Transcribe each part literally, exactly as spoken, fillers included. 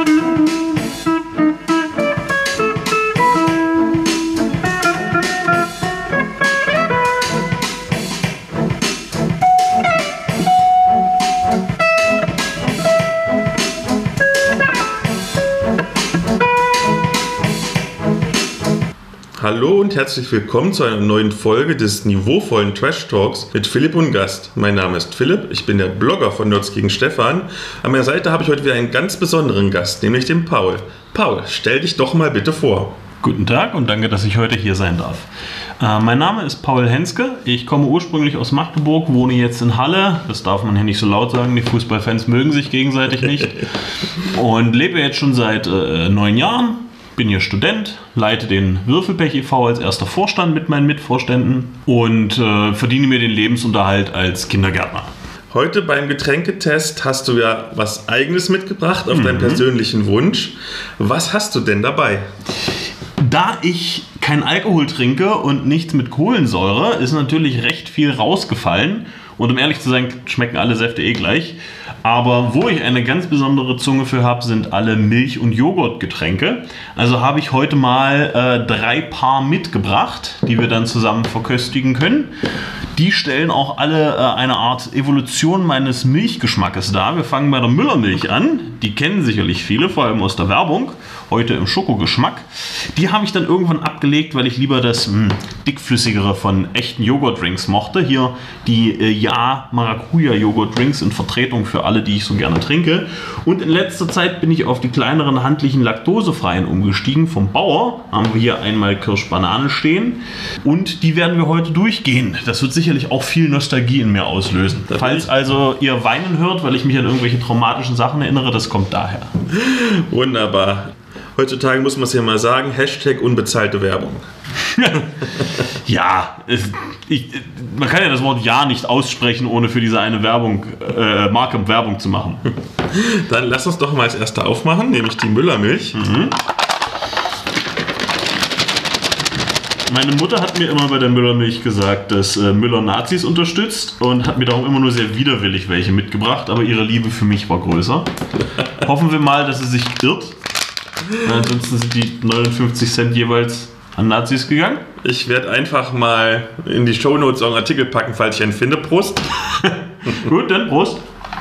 Hallo und herzlich willkommen zu einer neuen Folge des niveauvollen Trash Talks mit Philipp und Gast. Mein Name ist Philipp, ich bin der Blogger von Nerds gegen Stefan. An meiner Seite habe ich heute wieder einen ganz besonderen Gast, nämlich den Paul. Paul, stell dich doch mal bitte vor. Guten Tag und danke, dass ich heute hier sein darf. Äh, mein Name ist Paul Henske, ich komme ursprünglich aus Magdeburg, wohne jetzt in Halle. Das darf man hier nicht so laut sagen, die Fußballfans mögen sich gegenseitig nicht. Und lebe jetzt schon seit äh, neun Jahren. Bin hier Student, leite den Würfelpech e V als erster Vorstand mit meinen Mitvorständen und äh, verdiene mir den Lebensunterhalt als Kindergärtner. Heute beim Getränketest hast du ja was Eigenes mitgebracht auf mhm. deinen persönlichen Wunsch. Was hast du denn dabei? Da ich kein Alkohol trinke und nichts mit Kohlensäure, ist natürlich recht viel rausgefallen. Und um ehrlich zu sein, schmecken alle Säfte eh gleich. Aber wo ich eine ganz besondere Zunge für habe, sind alle Milch- und Joghurtgetränke. Also habe ich heute mal äh, drei Paar mitgebracht, die wir dann zusammen verköstigen können. Die stellen auch alle äh, eine Art Evolution meines Milchgeschmackes dar. Wir fangen bei der Müllermilch an. Die kennen sicherlich viele, vor allem aus der Werbung. Heute im Schokogeschmack. Die habe ich dann irgendwann abgelegt, weil ich lieber das mh, dickflüssigere von echten Joghurtdrinks mochte. Hier die äh, Ja Maracuja Joghurtdrinks in Vertretung für alle, die ich so gerne trinke. Und in letzter Zeit bin ich auf die kleineren handlichen laktosefreien umgestiegen. Vom Bauer haben wir hier einmal Kirsch-Banane stehen. Und die werden wir heute durchgehen. Das wird sicherlich auch viel Nostalgie in mir auslösen. Das Falls also ihr weinen hört, weil ich mich an irgendwelche traumatischen Sachen erinnere, das kommt daher. Wunderbar. Heutzutage muss man es ja mal sagen, Hashtag unbezahlte Werbung. Ja, es, ich, man kann ja das Wort Ja nicht aussprechen, ohne für diese eine Werbung, äh, Marke Werbung zu machen. Dann lass uns doch mal als erste aufmachen, nämlich die Müllermilch. Mhm. Meine Mutter hat mir immer bei der Müllermilch gesagt, dass äh, Müller Nazis unterstützt und hat mir darum immer nur sehr widerwillig welche mitgebracht, aber ihre Liebe für mich war größer. Hoffen wir mal, dass sie sich irrt. Ansonsten sind die neunundfünfzig Cent jeweils an Nazis gegangen. Ich werde einfach mal in die Shownotes auch einen Artikel packen, falls ich einen finde. Prost. Gut, dann Prost.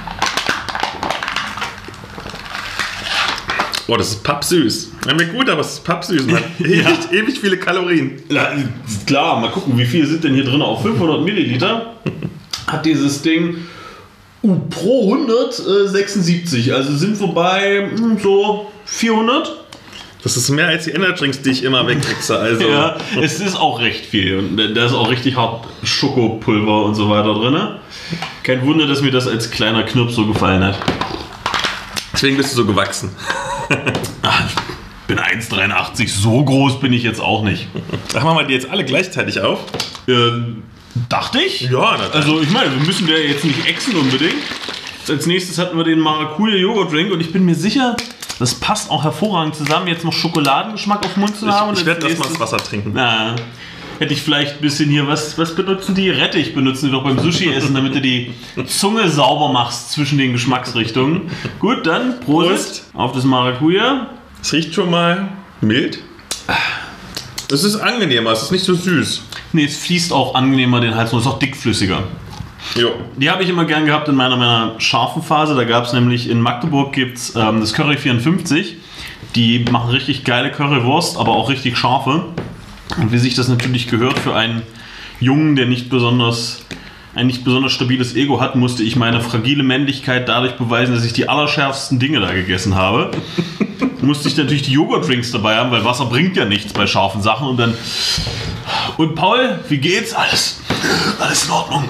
Oh, das ist pappsüß. Ja, mir gut, aber es ist pappsüß. Man. Ewig, ja. ewig viele Kalorien. Ja, klar, mal gucken, wie viel sind denn hier drin auf fünfhundert Milliliter. Hat dieses Ding uh, pro hundert äh, sechsundsiebzig. Also sind wir bei mh, so vierhundert. Das ist mehr als die Energy-Drinks, die ich immer wegkriege. Also. Ja, es ist auch recht viel. Und da ist auch richtig hart Schokopulver und so weiter drin. Kein Wunder, dass mir das als kleiner Knirps so gefallen hat. Deswegen bist du so gewachsen. Ach, ich bin eins Komma dreiundachtzig, so groß bin ich jetzt auch nicht. Ach, machen wir die jetzt alle gleichzeitig auf? Ähm, dachte ich? Ja, natürlich. Also ich meine, wir müssen ja jetzt nicht exen unbedingt. Als nächstes hatten wir den Maracuja Joghurt-Drink und ich bin mir sicher, das passt auch hervorragend zusammen, jetzt noch Schokoladengeschmack auf den Mund zu haben. Ich, ich werde erstmal das Wasser trinken. Na, hätte ich vielleicht ein bisschen hier, was, was benutzen die? Rettich benutzen die doch beim Sushi-Essen, damit du die Zunge sauber machst zwischen den Geschmacksrichtungen. Gut, dann Prost, Prost. Auf das Maracuja. Es riecht schon mal mild. Es ist angenehmer, es ist nicht so süß. Nee, es fließt auch angenehmer den Hals, und es ist auch dickflüssiger. Jo. Die habe ich immer gern gehabt in meiner, meiner scharfen Phase. Da gab es nämlich in Magdeburg gibt's, ähm, das Curry vierundfünfzig. Die machen richtig geile Currywurst, aber auch richtig scharfe. Und wie sich das natürlich gehört für einen Jungen, der nicht besonders, ein nicht besonders stabiles Ego hat, musste ich meine fragile Männlichkeit dadurch beweisen, dass ich die allerschärfsten Dinge da gegessen habe. Musste ich natürlich die Joghurtdrinks dabei haben, weil Wasser bringt ja nichts bei scharfen Sachen. Und dann... Und Paul, wie geht's? Alles, alles in Ordnung.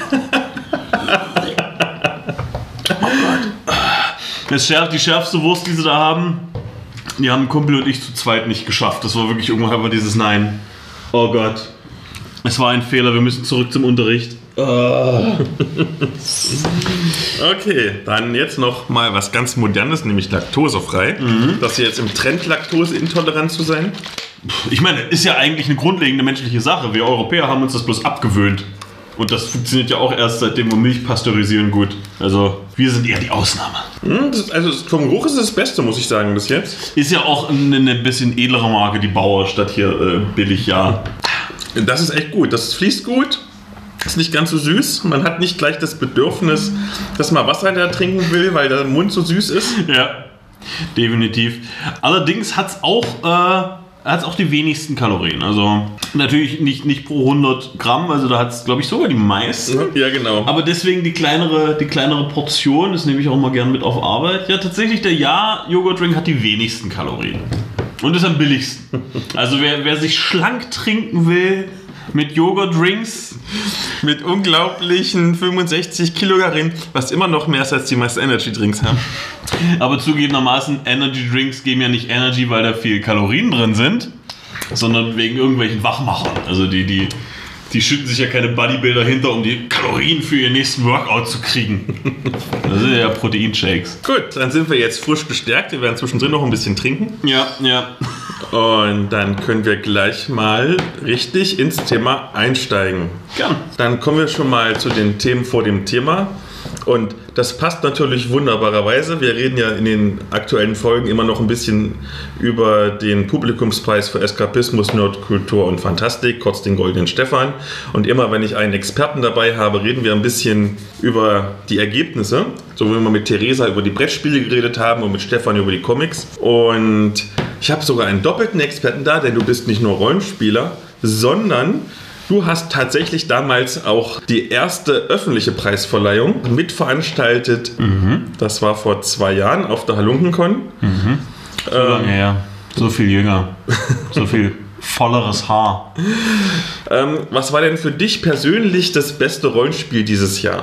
Oh Gott. Das schärf, die schärfste Wurst, die sie da haben, die haben Kumpel und ich zu zweit nicht geschafft. Das war wirklich irgendwann einfach dieses Nein. Oh Gott. Es war ein Fehler, wir müssen zurück zum Unterricht. Oh. Okay, dann jetzt noch mal was ganz Modernes, nämlich laktosefrei. Mhm. Das ist jetzt im Trend, laktoseintolerant zu sein. Ich meine, ist ja eigentlich eine grundlegende menschliche Sache. Wir Europäer haben uns das bloß abgewöhnt. Und das funktioniert ja auch erst seitdem wir Milch pasteurisieren gut. Also wir sind eher die Ausnahme. Hm, das ist, also vom Geruch ist es das Beste, muss ich sagen, bis jetzt. Ist ja auch eine, eine bisschen edlere Marke, die Bauer, statt hier äh, billig, ja. Das ist echt gut. Das fließt gut. Ist nicht ganz so süß. Man hat nicht gleich das Bedürfnis, dass man Wasser da trinken will, weil der Mund so süß ist. Ja, definitiv. Allerdings hat es auch... Äh, hat es auch die wenigsten Kalorien. Also natürlich nicht, nicht pro hundert Gramm, also da hat es, glaube ich, sogar die meisten. Ja, genau. Aber deswegen die kleinere, die kleinere Portion, das nehme ich auch mal gern mit auf Arbeit. Ja, tatsächlich, der Ja-Joghurt-Drink hat die wenigsten Kalorien. Und ist am billigsten. Also wer, wer sich schlank trinken will mit Joghurt-Drinks, mit unglaublichen fünfundsechzig Kilokalorien, was immer noch mehr ist, als die meisten Energy-Drinks haben. Aber zugegebenermaßen, Energy-Drinks geben ja nicht Energy, weil da viel Kalorien drin sind, sondern wegen irgendwelchen Wachmachern. Also die, die, die schütten sich ja keine Bodybuilder hinter, um die Kalorien für ihren nächsten Workout zu kriegen. Das sind ja Proteinshakes. Gut, dann sind wir jetzt frisch gestärkt. Wir werden zwischendrin noch ein bisschen trinken. Ja, ja. Und dann können wir gleich mal richtig ins Thema einsteigen. Gern. Dann kommen wir schon mal zu den Themen vor dem Thema. Und das passt natürlich wunderbarerweise. Wir reden ja in den aktuellen Folgen immer noch ein bisschen über den Publikumspreis für Eskapismus, Nerdkultur und Fantastik, kurz den Goldenen Stefan. Und immer, wenn ich einen Experten dabei habe, reden wir ein bisschen über die Ergebnisse. So wie wir mit Theresa über die Brettspiele geredet haben und mit Stefan über die Comics. Und ich habe sogar einen doppelten Experten da, denn du bist nicht nur Rollenspieler, sondern... Du hast tatsächlich damals auch die erste öffentliche Preisverleihung mitveranstaltet. Mhm. Das war vor zwei Jahren auf der Halunkencon. Mhm. So ähm, lange her. So viel jünger. So viel volleres Haar. Ähm, was war denn für dich persönlich das beste Rollenspiel dieses Jahr?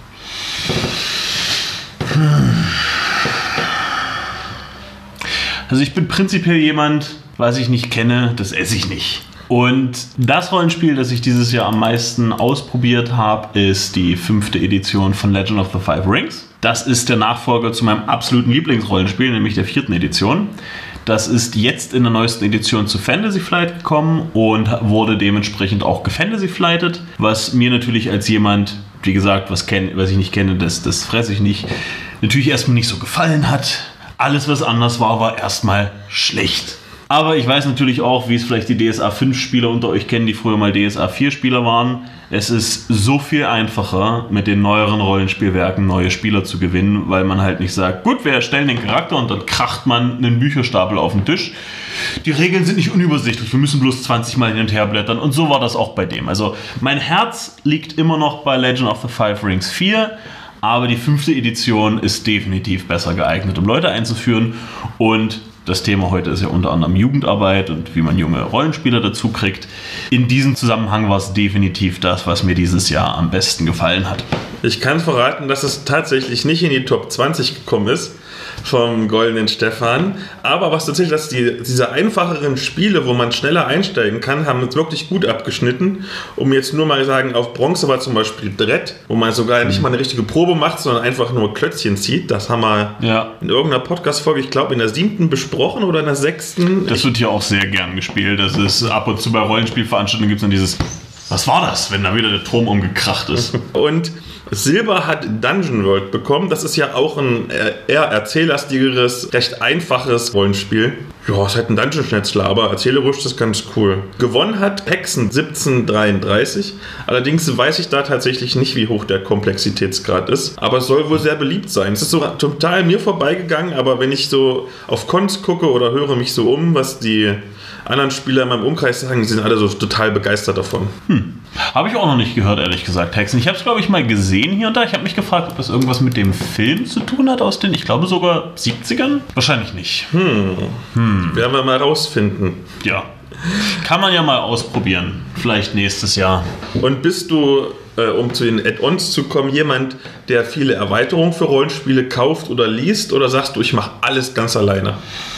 Also ich bin prinzipiell jemand, was ich nicht kenne, das esse ich nicht. Und das Rollenspiel, das ich dieses Jahr am meisten ausprobiert habe, ist die fünfte Edition von Legend of the Five Rings. Das ist der Nachfolger zu meinem absoluten Lieblingsrollenspiel, nämlich der vierten Edition. Das ist jetzt in der neuesten Edition zu Fantasy Flight gekommen und wurde dementsprechend auch gefantasy flightet, was mir natürlich als jemand, wie gesagt, was, kenn, was ich nicht kenne, das, das fresse ich nicht, natürlich erstmal nicht so gefallen hat. Alles, was anders war, war erstmal schlecht. Aber ich weiß natürlich auch, wie es vielleicht die D S A fünf Spieler unter euch kennen, die früher mal D S A vier Spieler waren. Es ist so viel einfacher, mit den neueren Rollenspielwerken neue Spieler zu gewinnen, weil man halt nicht sagt, gut, wir erstellen den Charakter und dann kracht man einen Bücherstapel auf den Tisch. Die Regeln sind nicht unübersichtlich, wir müssen bloß zwanzig Mal hin und her blättern und so war das auch bei dem. Also mein Herz liegt immer noch bei Legend of the Five Rings vier, aber die fünfte Edition ist definitiv besser geeignet, um Leute einzuführen. Und das Thema heute ist ja unter anderem Jugendarbeit und wie man junge Rollenspieler dazu kriegt. In diesem Zusammenhang war es definitiv das, was mir dieses Jahr am besten gefallen hat. Ich kann verraten, dass es tatsächlich nicht in die Top zwanzig gekommen ist vom Goldenen Stefan. Aber was tatsächlich, dass die, diese einfacheren Spiele, wo man schneller einsteigen kann, haben jetzt wirklich gut abgeschnitten. Um jetzt nur mal sagen, auf Bronze war zum Beispiel Dredd, wo man sogar nicht mal eine richtige Probe macht, sondern einfach nur Klötzchen zieht. Das haben wir ja in irgendeiner Podcast-Folge, ich glaube in der siebten besprochen oder in der sechsten. Das wird hier auch sehr gern gespielt. Das ist ab und zu bei Rollenspielveranstaltungen gibt es dann dieses, was war das, wenn da wieder der Turm umgekracht ist. Und Silber hat Dungeon World bekommen. Das ist ja auch ein eher erzählerstigeres, recht einfaches Rollenspiel. Ja, es ist halt ein Dungeon-Schnetzler, aber erzählerisch ist das ganz cool. Gewonnen hat Hexen siebzehn dreiunddreißig. Allerdings weiß ich da tatsächlich nicht, wie hoch der Komplexitätsgrad ist. Aber es soll wohl sehr beliebt sein. Es ist so total mir vorbeigegangen, aber wenn ich so auf Cons gucke oder höre mich so um, was die anderen Spieler in meinem Umkreis sagen, die sind alle so total begeistert davon. Hm. Habe ich auch noch nicht gehört, ehrlich gesagt, Hexen. Ich habe es, glaube ich, mal gesehen hier und da. Ich habe mich gefragt, ob das irgendwas mit dem Film zu tun hat aus den, ich glaube sogar siebzigern? Wahrscheinlich nicht. Hm. Hm. Werden wir mal rausfinden. Ja. Kann man ja mal ausprobieren. Vielleicht nächstes Jahr. Und bist du, äh, um zu den Add-ons zu kommen, jemand, der viele Erweiterungen für Rollenspiele kauft oder liest? Oder sagst du, ich mache alles ganz alleine?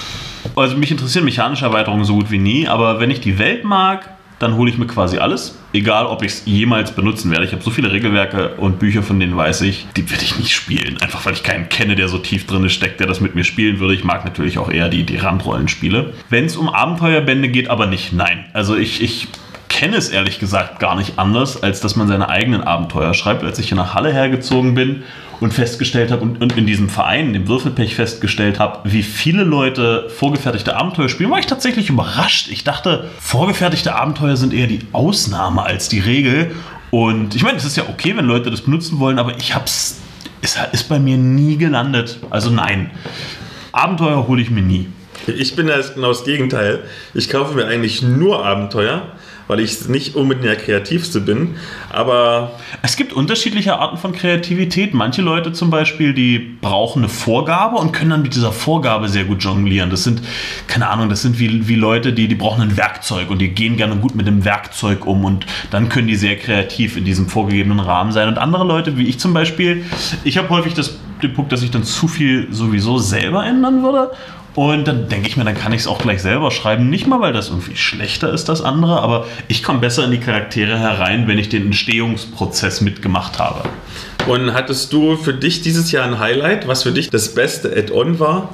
Also mich interessieren mechanische Erweiterungen so gut wie nie, aber wenn ich die Welt mag, dann hole ich mir quasi alles. Egal, ob ich es jemals benutzen werde. Ich habe so viele Regelwerke und Bücher, von denen weiß ich, die werde ich nicht spielen. Einfach weil ich keinen kenne, der so tief drin steckt, der das mit mir spielen würde. Ich mag natürlich auch eher die, die Randrollenspiele. Wenn es um Abenteuerbände geht, aber nicht, nein. Also ich, ich kenne es ehrlich gesagt gar nicht anders, als dass man seine eigenen Abenteuer schreibt. Als ich hier nach Halle hergezogen bin und festgestellt habe und, und in diesem Verein, dem Würfelpech, festgestellt habe, wie viele Leute vorgefertigte Abenteuer spielen, war ich tatsächlich überrascht. Ich dachte, vorgefertigte Abenteuer sind eher die Ausnahme als die Regel. Und ich meine, es ist ja okay, wenn Leute das benutzen wollen, aber ich hab's, es ist bei mir nie gelandet. Also nein, Abenteuer hole ich mir nie. Ich bin das genau das Gegenteil. Ich kaufe mir eigentlich nur Abenteuer, weil ich nicht unbedingt der Kreativste bin, aber... Es gibt unterschiedliche Arten von Kreativität. Manche Leute zum Beispiel, die brauchen eine Vorgabe und können dann mit dieser Vorgabe sehr gut jonglieren. Das sind, keine Ahnung, das sind wie, wie Leute, die, die brauchen ein Werkzeug und die gehen gerne gut mit dem Werkzeug um und dann können die sehr kreativ in diesem vorgegebenen Rahmen sein. Und andere Leute, wie ich zum Beispiel, ich habe häufig das, den Punkt, dass ich dann zu viel sowieso selber ändern würde. Und dann denke ich mir, dann kann ich es auch gleich selber schreiben. Nicht mal, weil das irgendwie schlechter ist, das andere, aber ich komme besser in die Charaktere herein, wenn ich den Entstehungsprozess mitgemacht habe. Und hattest du für dich dieses Jahr ein Highlight, was für dich das beste Add-on war?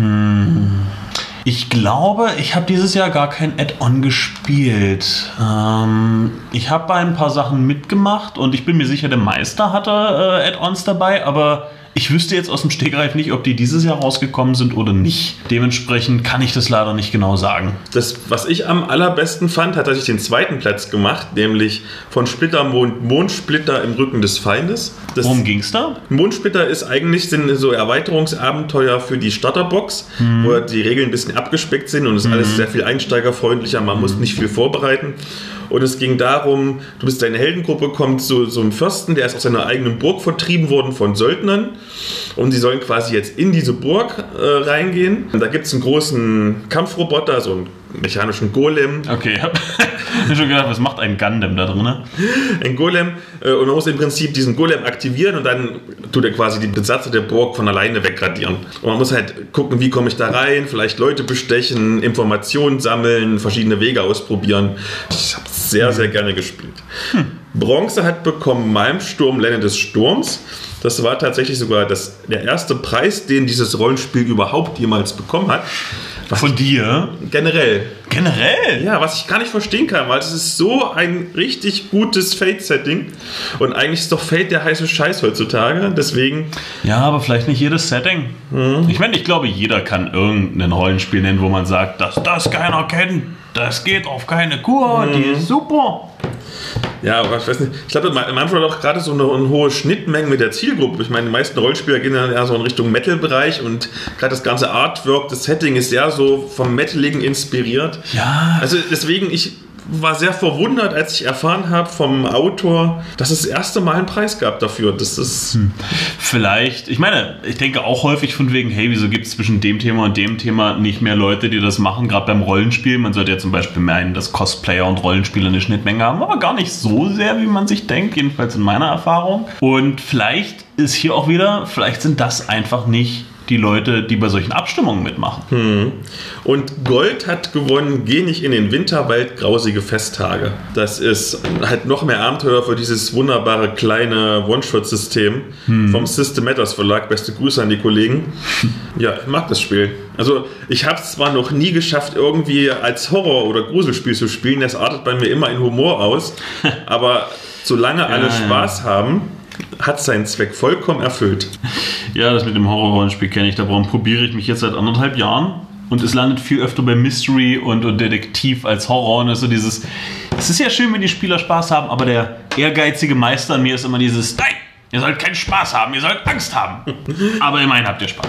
Hm. Ich glaube, ich habe dieses Jahr gar kein Add-on gespielt. Ähm, ich habe bei ein paar Sachen mitgemacht und ich bin mir sicher, der Meister hatte äh, Add-ons dabei, aber ich wüsste jetzt aus dem Stegreif nicht, ob die dieses Jahr rausgekommen sind oder nicht. Dementsprechend kann ich das leider nicht genau sagen. Das, was ich am allerbesten fand, hat tatsächlich den zweiten Platz gemacht, nämlich von Splittermond, Mondsplitter im Rücken des Feindes. Das Worum ging es da? Mondsplitter ist eigentlich sind so Erweiterungsabenteuer für die Starterbox, hm. wo die Regeln ein bisschen abgespeckt sind und es ist hm. alles sehr viel einsteigerfreundlicher, man hm. muss nicht viel vorbereiten. Und es ging darum, du bist deine Heldengruppe, kommt zu so einem Fürsten, der ist aus seiner eigenen Burg vertrieben worden von Söldnern. Und sie sollen quasi jetzt in diese Burg äh, reingehen. Und da gibt es einen großen Kampfroboter, so einen mechanischen Golem. Okay, ich habe schon gedacht, was macht ein Gundam da drin? Ein Golem. Äh, und man muss im Prinzip diesen Golem aktivieren und dann tut er quasi die Besatzer der Burg von alleine wegradieren. Und man muss halt gucken, wie komme ich da rein, vielleicht Leute bestechen, Informationen sammeln, verschiedene Wege ausprobieren. Ich habe sehr, sehr gerne gespielt. Hm. Bronze hat bekommen Malmsturm, Lenne des Sturms. Das war tatsächlich sogar das, der erste Preis, den dieses Rollenspiel überhaupt jemals bekommen hat. Was Von dir? Generell. Generell? Ja, was ich gar nicht verstehen kann, weil es ist so ein richtig gutes Fate-Setting. Und eigentlich ist doch Fate der heiße Scheiß heutzutage, deswegen... Ja, aber vielleicht nicht jedes Setting. Mhm. Ich meine, ich glaube, jeder kann irgendein Rollenspiel nennen, wo man sagt, dass das keiner kennt. Das geht auf keine Kur, mhm. die ist super. Ja, aber ich weiß nicht. Ich glaube, manchmal auch gerade so eine, eine hohe Schnittmenge mit der Zielgruppe. Ich meine, die meisten Rollenspieler gehen ja so in Richtung Metal-Bereich und gerade das ganze Artwork, das Setting ist sehr so vom Metaligen inspiriert. Ja. Also deswegen, ich war sehr verwundert, als ich erfahren habe vom Autor, dass es das erste Mal einen Preis gab dafür. Das ist hm. Vielleicht, ich meine, ich denke auch häufig von wegen, hey, wieso gibt es zwischen dem Thema und dem Thema nicht mehr Leute, die das machen, gerade beim Rollenspiel. Man sollte ja zum Beispiel meinen, dass Cosplayer und Rollenspieler eine Schnittmenge haben, aber gar nicht so sehr, wie man sich denkt, jedenfalls in meiner Erfahrung. Und vielleicht ist hier auch wieder, vielleicht sind das einfach nicht die Leute, die bei solchen Abstimmungen mitmachen. Hm. Und Gold hat gewonnen, Geh nicht in den Winterwald, grausige Festtage. Das ist halt noch mehr Abenteuer für dieses wunderbare kleine One-Shot-System hm. vom System Matters Verlag. Beste Grüße an die Kollegen. Ja, ich mag das Spiel. Also ich habe es zwar noch nie geschafft, irgendwie als Horror- oder Gruselspiel zu spielen. Das artet bei mir immer in Humor aus. Aber solange alle ja, Spaß ja. haben, hat seinen Zweck vollkommen erfüllt. Ja, das mit dem Horror-Rollenspiel kenne ich. Darum probiere ich mich jetzt seit anderthalb Jahren. Und es landet viel öfter bei Mystery und, und Detektiv als Horror. Und so dieses, es ist ja schön, wenn die Spieler Spaß haben, aber der ehrgeizige Meister an mir ist immer dieses, nein, ihr sollt keinen Spaß haben, ihr sollt Angst haben. Aber immerhin habt ihr Spaß.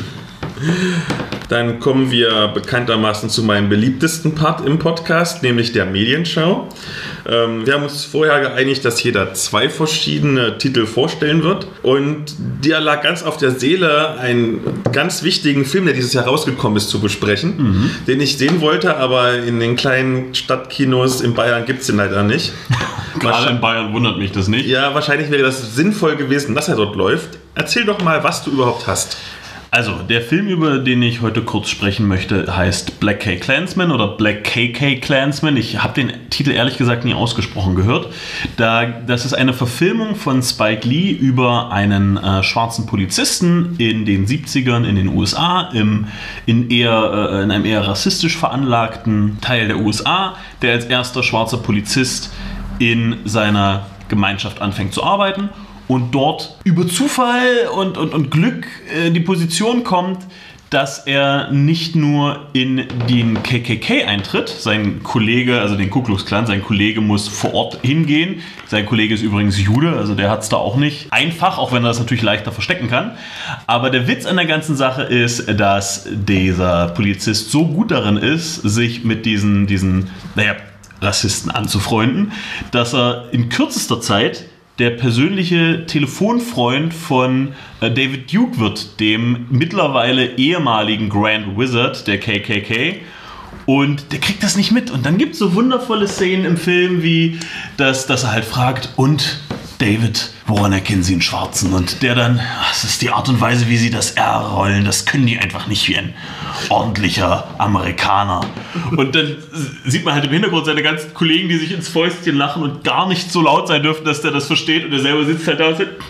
Dann kommen wir bekanntermaßen zu meinem beliebtesten Part im Podcast, nämlich der Medienschau. Ähm, wir haben uns vorher geeinigt, dass jeder zwei verschiedene Titel vorstellen wird. Und dir lag ganz auf der Seele, einen ganz wichtigen Film, der dieses Jahr rausgekommen ist, zu besprechen, mhm. den ich sehen wollte, aber in den kleinen Stadtkinos in Bayern gibt es den leider nicht. Gerade in Bayern wundert mich das nicht. Ja, wahrscheinlich wäre das sinnvoll gewesen, dass er dort läuft. Erzähl doch mal, was du überhaupt hast. Also, der Film, über den ich heute kurz sprechen möchte, heißt Black K Klansman oder Black K K Klansman. Ich habe den Titel ehrlich gesagt nie ausgesprochen gehört. Da, das ist eine Verfilmung von Spike Lee über einen äh, schwarzen Polizisten in den siebzigern in den U S A, im, in, eher, äh, in einem eher rassistisch veranlagten Teil der U S A, der als erster schwarzer Polizist in seiner Gemeinschaft anfängt zu arbeiten und dort über Zufall und, und, und Glück in äh, die Position kommt, dass er nicht nur in den K K K eintritt, sein Kollege, also den Ku Klux Klan, sein Kollege muss vor Ort hingehen. Sein Kollege ist übrigens Jude, also der hat es da auch nicht einfach, auch wenn er das natürlich leichter verstecken kann. Aber der Witz an der ganzen Sache ist, dass dieser Polizist so gut darin ist, sich mit diesen, diesen naja, Rassisten anzufreunden, dass er in kürzester Zeit der persönliche Telefonfreund von äh, David Duke wird, dem mittlerweile ehemaligen Grand Wizard der K K K. Und der kriegt das nicht mit. Und dann gibt es so wundervolle Szenen im Film, wie dass, dass er halt fragt, und David, woran erkennen Sie einen Schwarzen? Und der dann, das ist die Art und Weise, wie Sie das R rollen, das können die einfach nicht wie ein ordentlicher Amerikaner. Und dann sieht man halt im Hintergrund seine ganzen Kollegen, die sich ins Fäustchen lachen und gar nicht so laut sein dürfen, dass der das versteht. Und er selber sitzt halt da und sagt,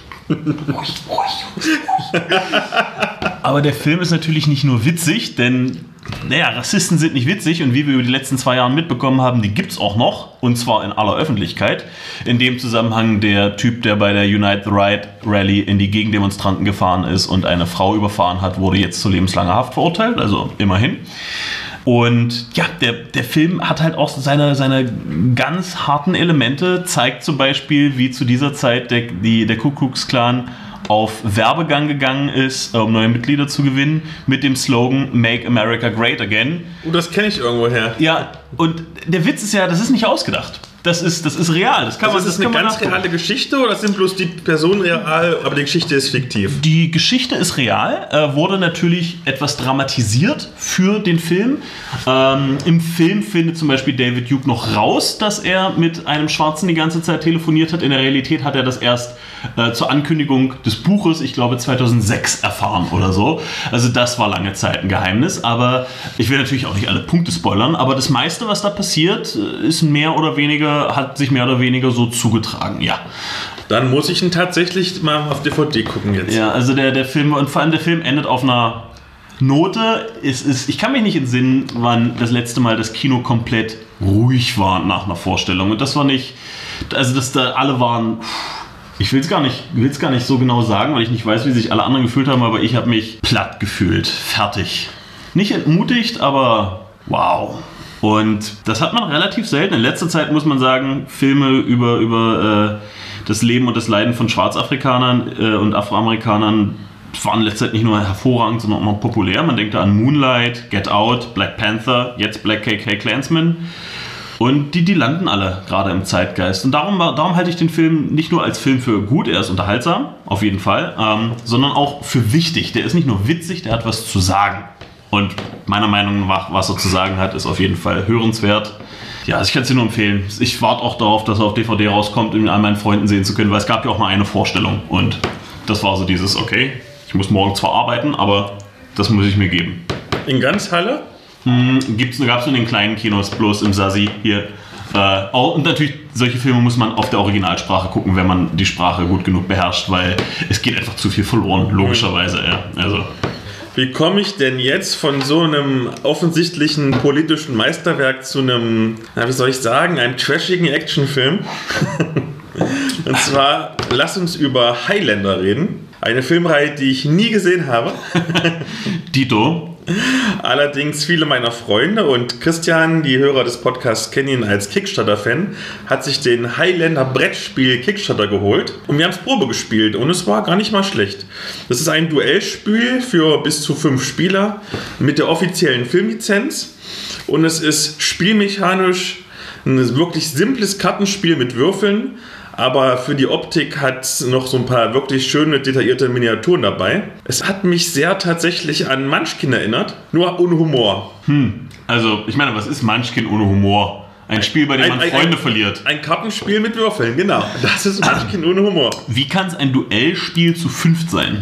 aber der Film ist natürlich nicht nur witzig, denn naja, Rassisten sind nicht witzig und wie wir über die letzten zwei Jahre mitbekommen haben, die gibt es auch noch und zwar in aller Öffentlichkeit. In dem Zusammenhang der Typ, der bei der Unite the Right Rally in die Gegendemonstranten gefahren ist und eine Frau überfahren hat, wurde jetzt zu lebenslanger Haft verurteilt, also immerhin. Und ja, der, der Film hat halt auch seine, seine ganz harten Elemente, zeigt zum Beispiel, wie zu dieser Zeit der, die, der Ku Klux Klan auf Werbegang gegangen ist, um neue Mitglieder zu gewinnen, mit dem Slogan Make America Great Again. Oh, das kenne ich irgendwo her. Ja, und der Witz ist ja, das ist nicht ausgedacht. Das ist, das ist real. Das kann also man, ist das das eine kann ganz man reale Geschichte oder sind bloß die Personen real, aber die Geschichte ist fiktiv? Die Geschichte ist real, äh, wurde natürlich etwas dramatisiert für den Film. Ähm, Im Film findet zum Beispiel David Duke noch raus, dass er mit einem Schwarzen die ganze Zeit telefoniert hat. In der Realität hat er das erst äh, zur Ankündigung des Buches, ich glaube zweitausendsechs, erfahren oder so. Also das war lange Zeit ein Geheimnis. Aber ich will natürlich auch nicht alle Punkte spoilern, aber das meiste, was da passiert, ist mehr oder weniger hat sich mehr oder weniger so zugetragen, ja. Dann muss ich ihn tatsächlich mal auf D V D gucken jetzt. Ja, also der, der Film, und vor allem der Film endet auf einer Note. Es ist, ich kann mich nicht entsinnen, wann das letzte Mal das Kino komplett ruhig war nach einer Vorstellung. Und das war nicht, also dass da alle waren, ich will es gar nicht, will es gar nicht so genau sagen, weil ich nicht weiß, wie sich alle anderen gefühlt haben, aber ich habe mich platt gefühlt, fertig. Nicht entmutigt, aber wow. Und das hat man relativ selten. In letzter Zeit muss man sagen, Filme über, über äh, das Leben und das Leiden von Schwarzafrikanern äh, und Afroamerikanern waren in letzter Zeit nicht nur hervorragend, sondern auch noch populär. Man denkt da an Moonlight, Get Out, Black Panther, jetzt Black K K Klansman. Und die, die landen alle gerade im Zeitgeist. Und darum, darum halte ich den Film nicht nur als Film für gut, er ist unterhaltsam, auf jeden Fall, ähm, sondern auch für wichtig. Der ist nicht nur witzig, der hat was zu sagen. Und meiner Meinung nach, was er zu sagen hat, ist auf jeden Fall hörenswert. Ja, also ich kann es dir nur empfehlen. Ich warte auch darauf, dass er auf D V D rauskommt, um ihn all meinen Freunden sehen zu können, weil es gab ja auch mal eine Vorstellung. Und das war so dieses, okay, ich muss morgen zwar arbeiten, aber das muss ich mir geben. In ganz Halle? Hm, gab es nur in den kleinen Kinos, bloß im Sasi hier. Äh, und natürlich, solche Filme muss man auf der Originalsprache gucken, wenn man die Sprache gut genug beherrscht, weil es geht einfach zu viel verloren, logischerweise. Ja. Also... Wie komme ich denn jetzt von so einem offensichtlichen politischen Meisterwerk zu einem, na, wie soll ich sagen, einem trashigen Actionfilm? Und zwar, lass uns über Highlander reden. Eine Filmreihe, die ich nie gesehen habe. Dito. Allerdings viele meiner Freunde und Christian, die Hörer des Podcasts, kennen ihn als Kickstarter-Fan, hat sich den Highlander Brettspiel Kickstarter geholt und wir haben es Probe gespielt und es war gar nicht mal schlecht. Das ist ein Duellspiel für bis zu fünf Spieler mit der offiziellen Filmlizenz und es ist spielmechanisch ein wirklich simples Kartenspiel mit Würfeln, aber für die Optik hat es noch so ein paar wirklich schöne, detaillierte Miniaturen dabei. Es hat mich sehr tatsächlich an Munchkin erinnert, nur ohne Humor. Hm, also ich meine, was ist Munchkin ohne Humor? Ein Spiel, bei dem man ein, Freunde ein, verliert. Ein Kartenspiel mit Würfeln, genau. Das ist Munchkin ohne Humor. Wie kann es ein Duellspiel zu fünft sein?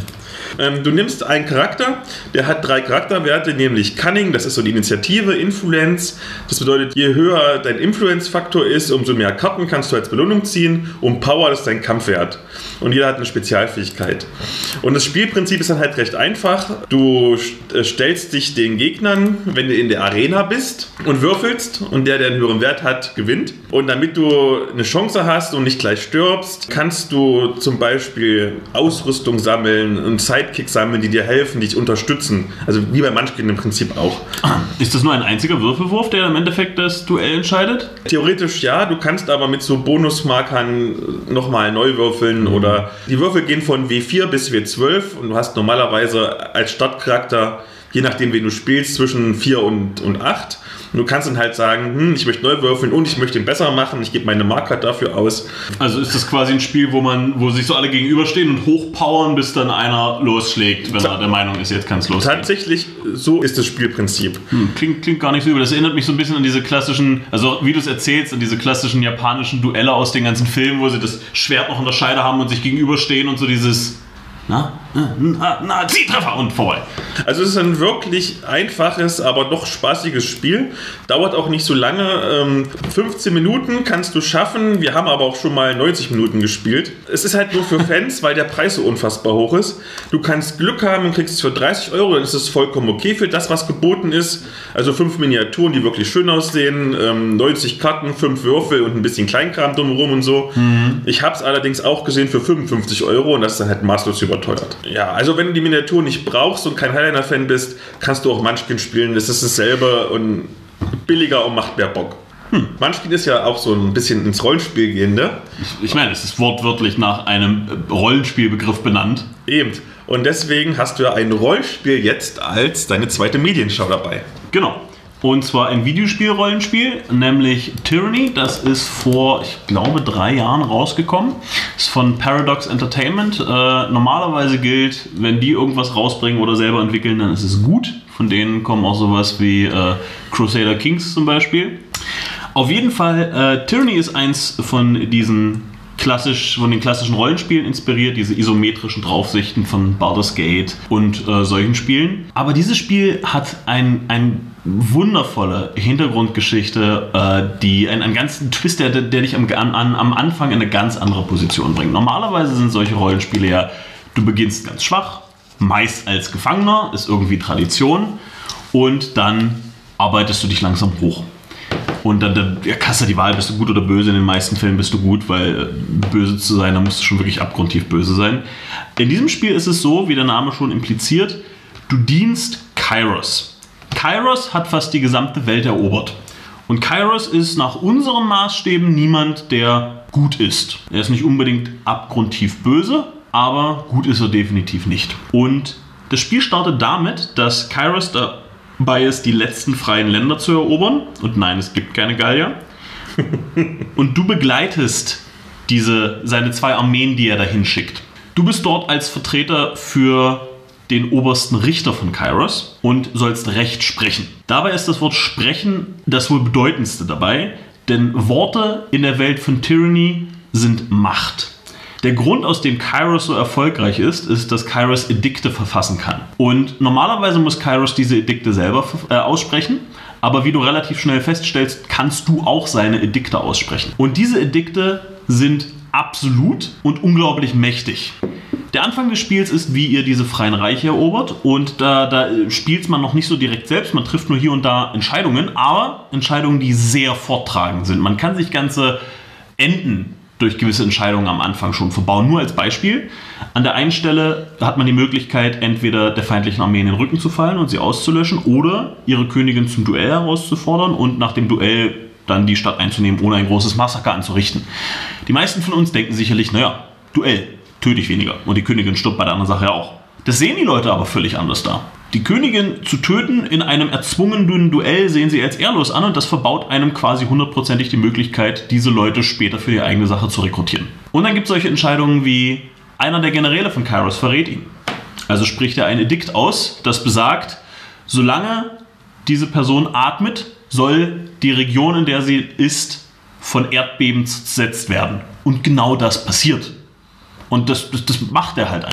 Ähm, du nimmst einen Charakter, der hat drei Charakterwerte, nämlich Cunning, das ist so die Initiative, Influence. Das bedeutet, je höher dein Influence-Faktor ist, umso mehr Karten kannst du als Belohnung ziehen. Und Power, das ist dein Kampfwert. Und jeder hat eine Spezialfähigkeit. Und das Spielprinzip ist dann halt recht einfach. Du stellst dich den Gegnern, wenn du in der Arena bist und würfelst und der, der einen höheren Wert hat, gewinnt. Und damit du eine Chance hast und nicht gleich stirbst, kannst du zum Beispiel Ausrüstung sammeln und Sidekicks sammeln, die dir helfen, dich unterstützen. Also wie bei Munchkin im Prinzip auch. Ist das nur ein einziger Würfelwurf, der im Endeffekt das Duell entscheidet? Theoretisch ja, du kannst aber mit so Bonusmarkern nochmal neu würfeln mhm. oder die Würfel gehen von W vier bis W zwölf und du hast normalerweise als Startcharakter, je nachdem wen du spielst, zwischen vier und, und acht. Und du kannst dann halt sagen, hm, ich möchte neu würfeln und ich möchte ihn besser machen, ich gebe meine Marker dafür aus. Also ist das quasi ein Spiel, wo man, wo sich so alle gegenüberstehen und hochpowern, bis dann einer losschlägt, wenn Ta- er der Meinung ist, jetzt kann es losgehen. Tatsächlich, so ist das Spielprinzip. Hm, klingt, klingt gar nicht so übel. Das erinnert mich so ein bisschen an diese klassischen, also wie du es erzählst, an diese klassischen japanischen Duelle aus den ganzen Filmen, wo sie das Schwert noch in der Scheide haben und sich gegenüberstehen und so dieses... Na, na, na, Zieltreffer und vorbei. Also es ist ein wirklich einfaches, aber doch spaßiges Spiel. Dauert auch nicht so lange. Ähm, fünfzehn Minuten kannst du schaffen. Wir haben aber auch schon mal neunzig Minuten gespielt. Es ist halt nur für Fans, weil der Preis so unfassbar hoch ist. Du kannst Glück haben und kriegst es für dreißig Euro. Dann ist es vollkommen okay für das, was geboten ist. Also fünf Miniaturen, die wirklich schön aussehen. Ähm, neunzig Karten, fünf Würfel und ein bisschen Kleinkram drumherum und so. Mhm. Ich habe es allerdings auch gesehen für fünfundfünfzig Euro und das ist dann halt maßlos überteuert. Ja, also wenn du die Miniatur nicht brauchst und kein Highliner-Fan bist, kannst du auch Munchkin spielen. Das ist dasselbe und billiger und macht mehr Bock. Hm. Munchkin ist ja auch so ein bisschen ins Rollenspiel gehende. Ich, ich meine, es ist wortwörtlich nach einem Rollenspielbegriff benannt. Eben. Und deswegen hast du ja ein Rollenspiel jetzt als deine zweite Medienschau dabei. Genau. Und zwar ein Videospiel-Rollenspiel, nämlich Tyranny. Das ist vor, ich glaube, drei Jahren rausgekommen. Ist von Paradox Entertainment. Äh, normalerweise gilt, wenn die irgendwas rausbringen oder selber entwickeln, dann ist es gut. Von denen kommen auch sowas wie äh, Crusader Kings zum Beispiel. Auf jeden Fall, äh, Tyranny ist eins von diesen klassisch, von den klassischen Rollenspielen inspiriert, diese isometrischen Draufsichten von Baldur's Gate und äh, solchen Spielen. Aber dieses Spiel hat ein, ein wundervolle Hintergrundgeschichte, äh, die einen, einen ganzen Twist, der, der dich am, an, am Anfang in eine ganz andere Position bringt. Normalerweise sind solche Rollenspiele ja, du beginnst ganz schwach, meist als Gefangener, ist irgendwie Tradition, und dann arbeitest du dich langsam hoch. Und dann, dann ja, hast du die Wahl, bist du gut oder böse. In den meisten Fällen bist du gut, weil böse zu sein, da musst du schon wirklich abgrundtief böse sein. In diesem Spiel ist es so, wie der Name schon impliziert, du dienst Kairos. Kairos hat fast die gesamte Welt erobert. Und Kairos ist nach unseren Maßstäben niemand, der gut ist. Er ist nicht unbedingt abgrundtief böse, aber gut ist er definitiv nicht. Und das Spiel startet damit, dass Kairos da bei ist, die letzten freien Länder zu erobern. Und nein, es gibt keine Gallier. Und du begleitest diese, seine zwei Armeen, die er dahin schickt. Du bist dort als Vertreter für den obersten Richter von Kairos und sollst Recht sprechen. Dabei ist das Wort sprechen das wohl bedeutendste dabei, denn Worte in der Welt von Tyranny sind Macht. Der Grund, aus dem Kairos so erfolgreich ist, ist, dass Kairos Edikte verfassen kann. Und normalerweise muss Kairos diese Edikte selber äh, aussprechen, aber wie du relativ schnell feststellst, kannst du auch seine Edikte aussprechen. Und diese Edikte sind absolut und unglaublich mächtig. Der Anfang des Spiels ist, wie ihr diese freien Reiche erobert, und da, da spielt man noch nicht so direkt selbst, man trifft nur hier und da Entscheidungen, aber Entscheidungen, die sehr forttragend sind. Man kann sich ganze Enden durch gewisse Entscheidungen am Anfang schon verbauen. Nur als Beispiel, an der einen Stelle hat man die Möglichkeit, entweder der feindlichen Armee in den Rücken zu fallen und sie auszulöschen oder ihre Königin zum Duell herauszufordern und nach dem Duell dann die Stadt einzunehmen, ohne ein großes Massaker anzurichten. Die meisten von uns denken sicherlich, naja, Duell, töte ich weniger. Und die Königin stirbt bei der anderen Sache ja auch. Das sehen die Leute aber völlig anders da. Die Königin zu töten in einem erzwungenen Duell sehen sie als ehrlos an, und das verbaut einem quasi hundertprozentig die Möglichkeit, diese Leute später für die eigene Sache zu rekrutieren. Und dann gibt es solche Entscheidungen wie, einer der Generäle von Kairos verrät ihn. Also spricht er ein Edikt aus, das besagt, solange diese Person atmet, soll die Region, in der sie ist, von Erdbeben zersetzt werden. Und genau das passiert. Und das, das, das macht er halt einfach.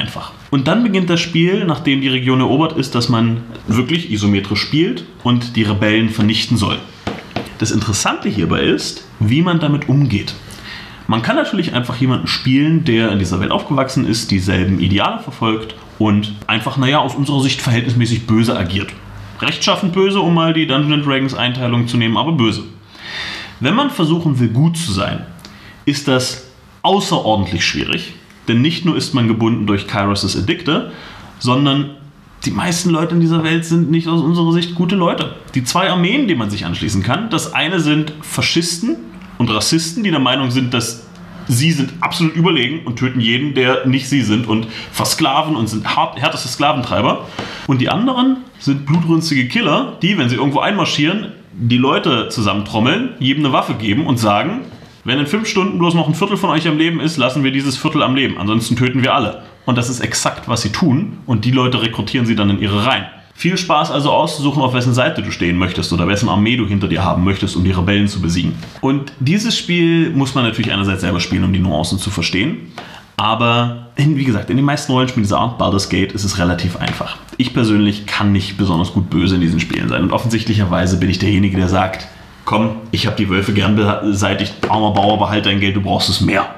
Und dann beginnt das Spiel, nachdem die Region erobert ist, dass man wirklich isometrisch spielt und die Rebellen vernichten soll. Das Interessante hierbei ist, wie man damit umgeht. Man kann natürlich einfach jemanden spielen, der in dieser Welt aufgewachsen ist, dieselben Ideale verfolgt und einfach, naja, aus unserer Sicht verhältnismäßig böse agiert. Rechtschaffend böse, um mal die Dungeons and Dragons Einteilung zu nehmen, aber böse. Wenn man versuchen will, gut zu sein, ist das außerordentlich schwierig, denn nicht nur ist man gebunden durch Kairos' Edikte, sondern die meisten Leute in dieser Welt sind nicht aus unserer Sicht gute Leute. Die zwei Armeen, denen man sich anschließen kann, das eine sind Faschisten und Rassisten, die der Meinung sind, dass sie sind absolut überlegen und töten jeden, der nicht sie sind und versklaven und sind hart, härteste Sklaventreiber. Und die anderen sind blutrünstige Killer, die, wenn sie irgendwo einmarschieren, die Leute zusammentrommeln, jedem eine Waffe geben und sagen, wenn in fünf Stunden bloß noch ein Viertel von euch am Leben ist, lassen wir dieses Viertel am Leben. Ansonsten töten wir alle. Und das ist exakt, was sie tun. Und die Leute rekrutieren sie dann in ihre Reihen. Viel Spaß also auszusuchen, auf wessen Seite du stehen möchtest oder wessen Armee du hinter dir haben möchtest, um die Rebellen zu besiegen. Und dieses Spiel muss man natürlich einerseits selber spielen, um die Nuancen zu verstehen. Aber, in, wie gesagt, in den meisten Rollenspielen dieser Art, Baldur's Gate, ist es relativ einfach. Ich persönlich kann nicht besonders gut böse in diesen Spielen sein. Und offensichtlicherweise bin ich derjenige, der sagt, komm, ich habe die Wölfe gern beseitigt, armer Bauer, behalte dein Geld, du brauchst es mehr.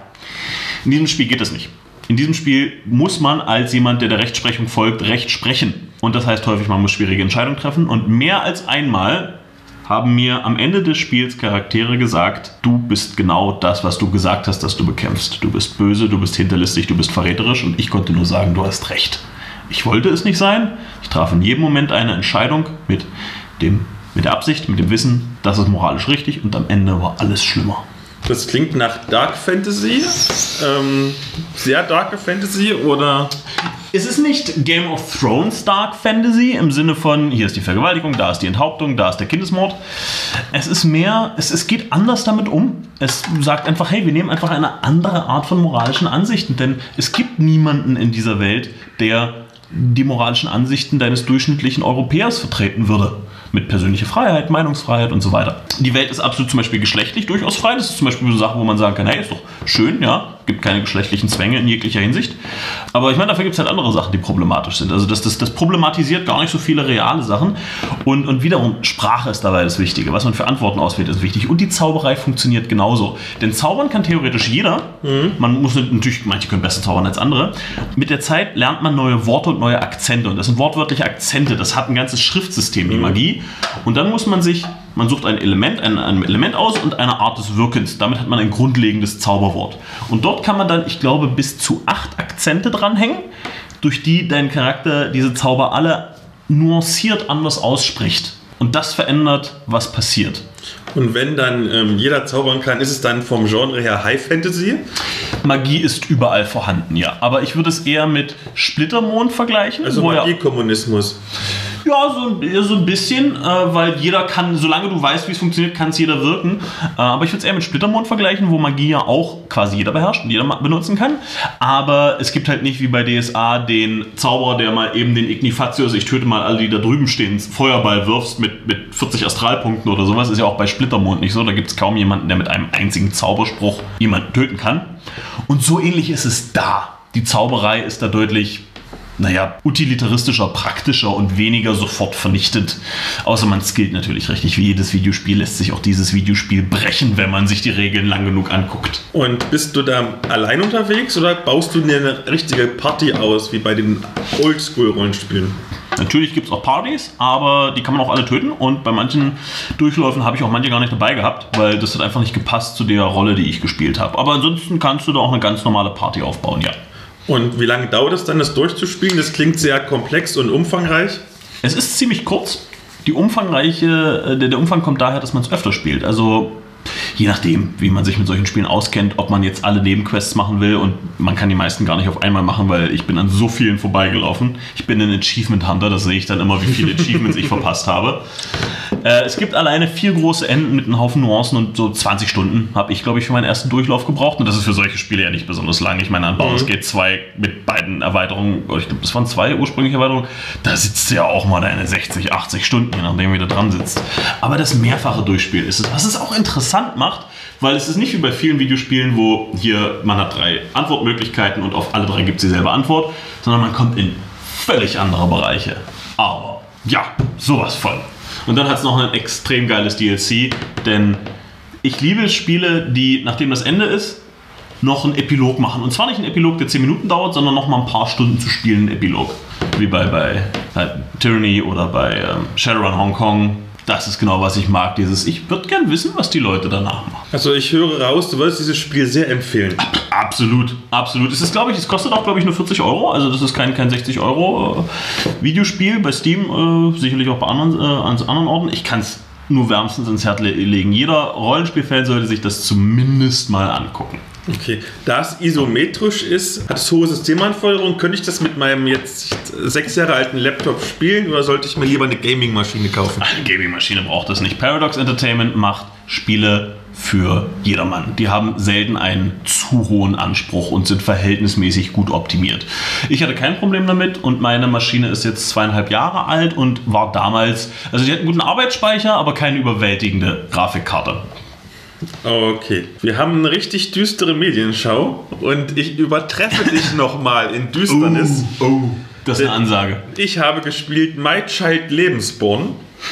In diesem Spiel geht es nicht. In diesem Spiel muss man als jemand, der der Rechtsprechung folgt, Recht sprechen. Und das heißt häufig, man muss schwierige Entscheidungen treffen. Und mehr als einmal haben mir am Ende des Spiels Charaktere gesagt, du bist genau das, was du gesagt hast, dass du bekämpfst. Du bist böse, du bist hinterlistig, du bist verräterisch. Und ich konnte nur sagen, du hast recht. Ich wollte es nicht sein. Ich traf in jedem Moment eine Entscheidung mit dem Mit der Absicht, mit dem Wissen, das ist moralisch richtig und am Ende war alles schlimmer. Das klingt nach Dark Fantasy. Ähm, sehr Dark Fantasy oder? Es ist nicht Game of Thrones Dark Fantasy im Sinne von, hier ist die Vergewaltigung, da ist die Enthauptung, da ist der Kindesmord. Es ist mehr, es, es geht anders damit um. Es sagt einfach, hey, wir nehmen einfach eine andere Art von moralischen Ansichten, denn es gibt niemanden in dieser Welt, der die moralischen Ansichten deines durchschnittlichen Europäers vertreten würde. Mit persönlicher Freiheit, Meinungsfreiheit und so weiter. Die Welt ist absolut zum Beispiel geschlechtlich durchaus frei. Das ist zum Beispiel so eine Sache, wo man sagen kann, hey, ist doch schön, ja, gibt keine geschlechtlichen Zwänge in jeglicher Hinsicht. Aber ich meine, dafür gibt es halt andere Sachen, die problematisch sind. Also das, das, das problematisiert gar nicht so viele reale Sachen. Und, und wiederum, Sprache ist dabei das Wichtige. Was man für Antworten auswählt, ist wichtig. Und die Zauberei funktioniert genauso. Denn zaubern kann theoretisch jeder. Mhm. Man muss natürlich, manche können besser zaubern als andere. Mit der Zeit lernt man neue Worte und neue Akzente. Und das sind wortwörtliche Akzente. Das hat ein ganzes Schriftsystem, die mhm. Magie. Und dann muss man sich, man sucht ein Element, ein, ein Element aus und eine Art des Wirkens. Damit hat man ein grundlegendes Zauberwort. Und dort kann man dann, ich glaube, bis zu acht Akzente dranhängen, durch die dein Charakter diese Zauber alle nuanciert anders ausspricht. Und das verändert, was passiert. Und wenn dann ähm, jeder zaubern kann, ist es dann vom Genre her High Fantasy? Magie ist überall vorhanden, ja. Aber ich würde es eher mit Splittermond vergleichen. Also Magiekommunismus. Ja, so, so ein bisschen, äh, weil jeder kann, solange du weißt, wie es funktioniert, kann es jeder wirken. Äh, aber ich würde es eher mit Splittermond vergleichen, wo Magie ja auch quasi jeder beherrscht und jeder benutzen kann. Aber es gibt halt nicht wie bei D S A den Zauberer, der mal eben den Ignifatio, ich töte mal alle, die da drüben stehen, Feuerball wirfst mit, mit vierzig Astralpunkten oder sowas. Ist ja auch bei Splittermond nicht so. Da gibt es kaum jemanden, der mit einem einzigen Zauberspruch jemanden töten kann. Und so ähnlich ist es da. Die Zauberei ist da deutlich, naja, utilitaristischer, praktischer und weniger sofort vernichtend. Außer man skillt natürlich richtig. Wie jedes Videospiel lässt sich auch dieses Videospiel brechen, wenn man sich die Regeln lang genug anguckt. Und bist du da allein unterwegs oder baust du dir eine richtige Party aus, wie bei den Oldschool-Rollenspielen? Natürlich gibt es auch Partys, aber die kann man auch alle töten. Und bei manchen Durchläufen habe ich auch manche gar nicht dabei gehabt, weil das hat einfach nicht gepasst zu der Rolle, die ich gespielt habe. Aber ansonsten kannst du da auch eine ganz normale Party aufbauen, ja. Und wie lange dauert es dann, das durchzuspielen? Das klingt sehr komplex und umfangreich. Es ist ziemlich kurz. Die umfangreiche, der, der Umfang kommt daher, dass man es öfter spielt. Also je nachdem, wie man sich mit solchen Spielen auskennt, ob man jetzt alle Nebenquests machen will, und man kann die meisten gar nicht auf einmal machen, weil ich bin an so vielen vorbeigelaufen. Ich bin ein Achievement Hunter, das sehe ich dann immer, wie viele Achievements ich verpasst habe. Äh, es gibt alleine vier große Enden mit einem Haufen Nuancen und so zwanzig Stunden habe ich, glaube ich, für meinen ersten Durchlauf gebraucht. Und das ist für solche Spiele ja nicht besonders lang. Ich meine, an Baldur's Gate zwei mit beiden Erweiterungen, ich glaube, das waren zwei ursprüngliche Erweiterungen, da sitzt ja auch mal deine sechzig, achtzig Stunden, je nachdem, wie du dran sitzt. Aber das mehrfache Durchspiel ist es, was es auch interessant macht. macht, weil es ist nicht wie bei vielen Videospielen, wo hier man hat drei Antwortmöglichkeiten und auf alle drei gibt es dieselbe Antwort, sondern man kommt in völlig andere Bereiche. Aber ja, sowas von. Und dann hat es noch ein extrem geiles D L C, denn ich liebe Spiele, die, nachdem das Ende ist, noch einen Epilog machen. Und zwar nicht einen Epilog, der zehn Minuten dauert, sondern noch mal ein paar Stunden zu spielen, einen Epilog. Wie bei, bei, bei Tyranny oder bei ähm, Shadowrun Hong Kong. Das ist genau, was ich mag. Dieses, ich würde gern wissen, was die Leute danach machen. Also ich höre raus, du würdest dieses Spiel sehr empfehlen. Absolut, absolut. Es ist, glaube ich, es kostet auch, glaube ich, nur vierzig Euro. Also das ist kein, kein sechzig Euro äh, Videospiel bei Steam, äh, sicherlich auch bei anderen, äh, an anderen Orten. Ich kann es nur wärmstens ins Herz legen. Jeder Rollenspielfan sollte sich das zumindest mal angucken. Okay, da es isometrisch ist, hat es hohe Systemanforderungen, könnte ich das mit meinem jetzt sechs Jahre alten Laptop spielen oder sollte ich mir lieber eine Gaming-Maschine kaufen? Eine Gaming-Maschine braucht das nicht. Paradox Entertainment macht Spiele für jedermann. Die haben selten einen zu hohen Anspruch und sind verhältnismäßig gut optimiert. Ich hatte kein Problem damit und meine Maschine ist jetzt zweieinhalb Jahre alt und war damals, also die hat einen guten Arbeitsspeicher, aber keine überwältigende Grafikkarte. Okay, wir haben eine richtig düstere Medienschau und ich übertreffe dich nochmal in Düsternis. Oh, oh, das ist eine Ansage. Ich habe gespielt My Child Lebensborn.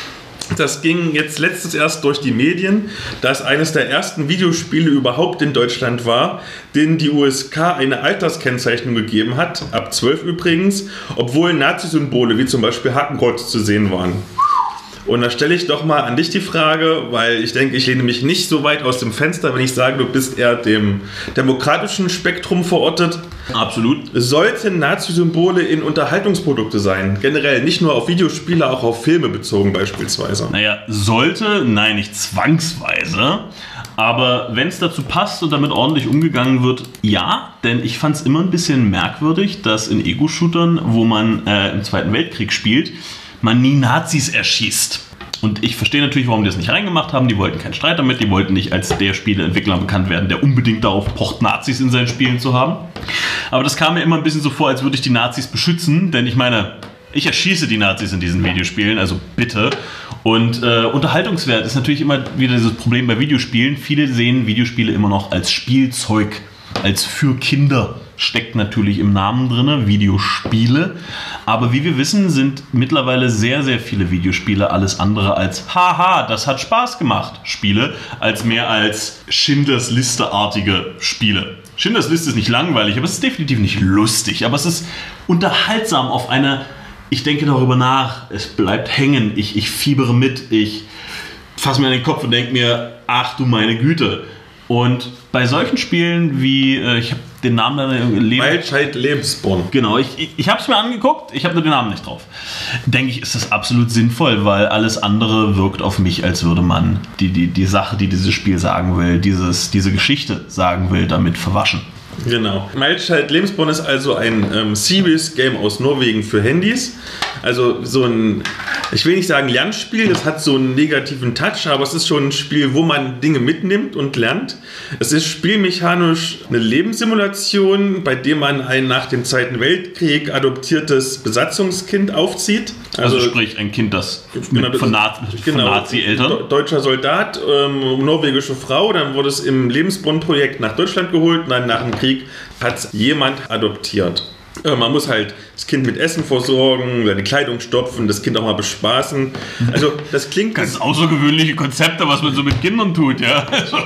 Das ging jetzt letztens erst durch die Medien, da es eines der ersten Videospiele überhaupt in Deutschland war, denen die U S K eine Alterskennzeichnung gegeben hat, ab zwölf übrigens, obwohl Nazi-Symbole wie zum Beispiel Hakenkreuz zu sehen waren. Und da stelle ich doch mal an dich die Frage, weil ich denke, ich lehne mich nicht so weit aus dem Fenster, wenn ich sage, du bist eher dem demokratischen Spektrum verortet. Absolut. Sollten Nazi-Symbole in Unterhaltungsprodukte sein? Generell, nicht nur auf Videospiele, auch auf Filme bezogen beispielsweise. Naja, sollte, nein, nicht zwangsweise. Aber wenn es dazu passt und damit ordentlich umgegangen wird, ja. Denn ich fand es immer ein bisschen merkwürdig, dass in Ego-Shootern, wo man äh, im Zweiten Weltkrieg spielt, man nie Nazis erschießt. Und ich verstehe natürlich, warum die das nicht reingemacht haben. Die wollten keinen Streit damit. Die wollten nicht als der Spieleentwickler bekannt werden, der unbedingt darauf pocht, Nazis in seinen Spielen zu haben. Aber das kam mir immer ein bisschen so vor, als würde ich die Nazis beschützen. Denn ich meine, ich erschieße die Nazis in diesen Videospielen, also bitte. Und äh, Unterhaltungswert ist natürlich immer wieder dieses Problem bei Videospielen. Viele sehen Videospiele immer noch als Spielzeug, als für Kinder. Steckt natürlich im Namen drin, Videospiele. Aber wie wir wissen, sind mittlerweile sehr, sehr viele Videospiele alles andere als haha, das hat Spaß gemacht Spiele, als mehr als Schindlers Liste-artige Spiele. Schindlers Liste ist nicht langweilig, aber es ist definitiv nicht lustig. Aber es ist unterhaltsam auf eine, ich denke darüber nach, es bleibt hängen, ich, ich fiebere mit, ich fasse mir an den Kopf und denke mir, ach du meine Güte. Und bei solchen Spielen wie, äh, ich habe den Namen dann Leben. My Child Lebensborn. Genau, ich, ich, ich habe es mir angeguckt, ich habe nur den Namen nicht drauf. Denke ich, ist das absolut sinnvoll, weil alles andere wirkt auf mich, als würde man die, die, die Sache, die dieses Spiel sagen will, dieses, diese Geschichte sagen will, damit verwaschen. Genau. My Child Lebensborn ist also ein ähm, Serious Game aus Norwegen für Handys. Also so ein, ich will nicht sagen Lernspiel, das hat so einen negativen Touch, aber es ist schon ein Spiel, wo man Dinge mitnimmt und lernt. Es ist spielmechanisch eine Lebenssimulation, bei der man ein nach dem Zweiten Weltkrieg adoptiertes Besatzungskind aufzieht. Also, also sprich ein Kind, das genau, von, Na- genau, von Nazi-Eltern. Deutscher Soldat, ähm, norwegische Frau, dann wurde es im Lebensborn-Projekt nach Deutschland geholt und dann nach dem Krieg hat es jemand adoptiert. Man muss halt das Kind mit Essen versorgen, seine Kleidung stopfen, das Kind auch mal bespaßen. Also das klingt... Ganz außergewöhnliche Konzepte, was man so mit Kindern tut, ja. Also.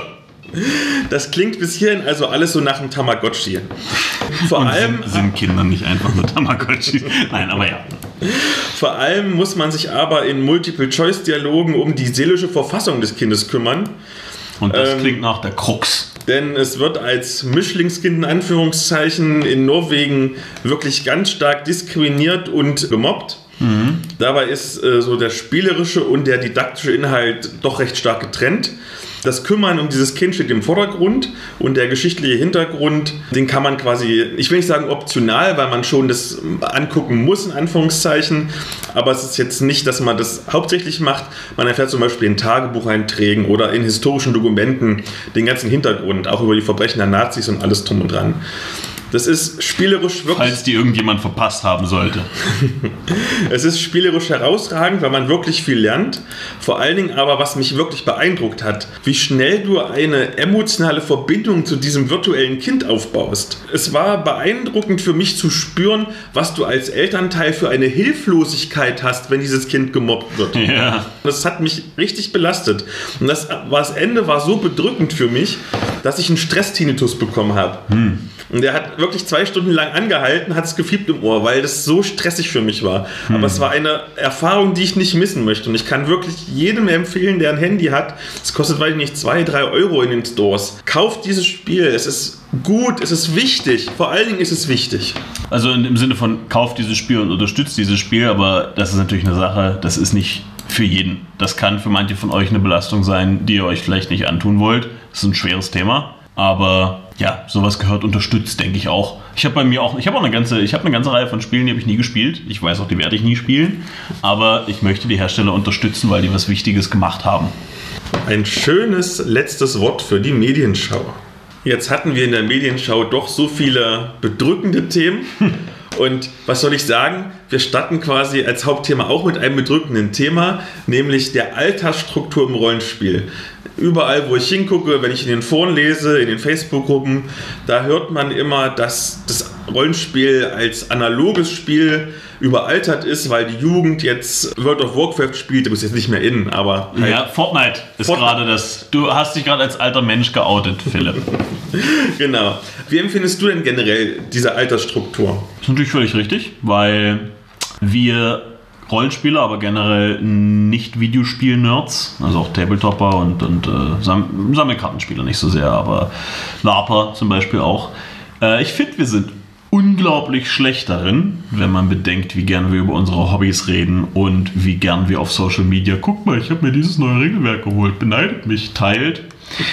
Das klingt bis hierhin also alles so nach einem Tamagotchi. Vor Und allem sind, sind Kinder nicht einfach nur Tamagotchi. Nein, aber ja. Vor allem muss man sich aber in Multiple-Choice-Dialogen um die seelische Verfassung des Kindes kümmern. Und das ähm, klingt nach der Krux. Denn es wird als Mischlingskind in Anführungszeichen in Norwegen wirklich ganz stark diskriminiert und gemobbt. Mhm. Dabei ist äh, so der spielerische und der didaktische Inhalt doch recht stark getrennt. Das Kümmern um dieses Kind steht im Vordergrund und der geschichtliche Hintergrund, den kann man quasi, ich will nicht sagen optional, weil man schon das angucken muss, in Anführungszeichen, aber es ist jetzt nicht, dass man das hauptsächlich macht. Man erfährt zum Beispiel in Tagebucheinträgen oder in historischen Dokumenten den ganzen Hintergrund, auch über die Verbrechen der Nazis und alles drum und dran. Das ist spielerisch wirklich... Falls die irgendjemand verpasst haben sollte. Es ist spielerisch herausragend, weil man wirklich viel lernt. Vor allen Dingen aber, was mich wirklich beeindruckt hat, wie schnell du eine emotionale Verbindung zu diesem virtuellen Kind aufbaust. Es war beeindruckend für mich zu spüren, was du als Elternteil für eine Hilflosigkeit hast, wenn dieses Kind gemobbt wird. Ja. Das hat mich richtig belastet. Und das, das Ende war so bedrückend für mich, dass ich einen Stress-Tinnitus bekommen habe. Hm. Und der hat wirklich zwei Stunden lang angehalten, hat es gefiebt im Ohr, weil das so stressig für mich war. Hm. Aber es war eine Erfahrung, die ich nicht missen möchte. Und ich kann wirklich jedem empfehlen, der ein Handy hat, es kostet, weiß ich nicht, zwei, drei Euro in den Stores. Kauft dieses Spiel. Es ist gut, es ist wichtig. Vor allen Dingen ist es wichtig. Also im Sinne von, kauft dieses Spiel und unterstützt dieses Spiel, aber das ist natürlich eine Sache, das ist nicht für jeden. Das kann für manche von euch eine Belastung sein, die ihr euch vielleicht nicht antun wollt. Das ist ein schweres Thema. Aber ja, sowas gehört unterstützt, denke ich auch. Ich habe bei mir auch, ich habe auch eine ganze, ich habe eine ganze Reihe von Spielen, die habe ich nie gespielt. Ich weiß auch, die werde ich nie spielen. Aber ich möchte die Hersteller unterstützen, weil die was Wichtiges gemacht haben. Ein schönes letztes Wort für die Medienschau. Jetzt hatten wir in der Medienschau doch so viele bedrückende Themen. Und was soll ich sagen? Wir starten quasi als Hauptthema auch mit einem bedrückenden Thema, nämlich der Altersstruktur im Rollenspiel. Überall, wo ich hingucke, wenn ich in den Foren lese, in den Facebook-Gruppen, da hört man immer, dass das Rollenspiel als analoges Spiel überaltert ist, weil die Jugend jetzt World of Warcraft spielt. Du bist jetzt nicht mehr in, aber... Halt ja, Fortnite ist Fortnite. Gerade das... Du hast dich gerade als alter Mensch geoutet, Philipp. Genau. Wie empfindest du denn generell diese Altersstruktur? Das ist natürlich völlig richtig, weil wir Rollenspieler, aber generell nicht Videospiel-Nerds, also auch Tabletopper und, und äh, Sam- Sammelkartenspieler nicht so sehr, aber LARPer zum Beispiel auch. Äh, ich finde, wir sind unglaublich schlecht darin, wenn man bedenkt, wie gern wir über unsere Hobbys reden und wie gern wir auf Social Media, guck mal, ich habe mir dieses neue Regelwerk geholt, beneidet mich, teilt,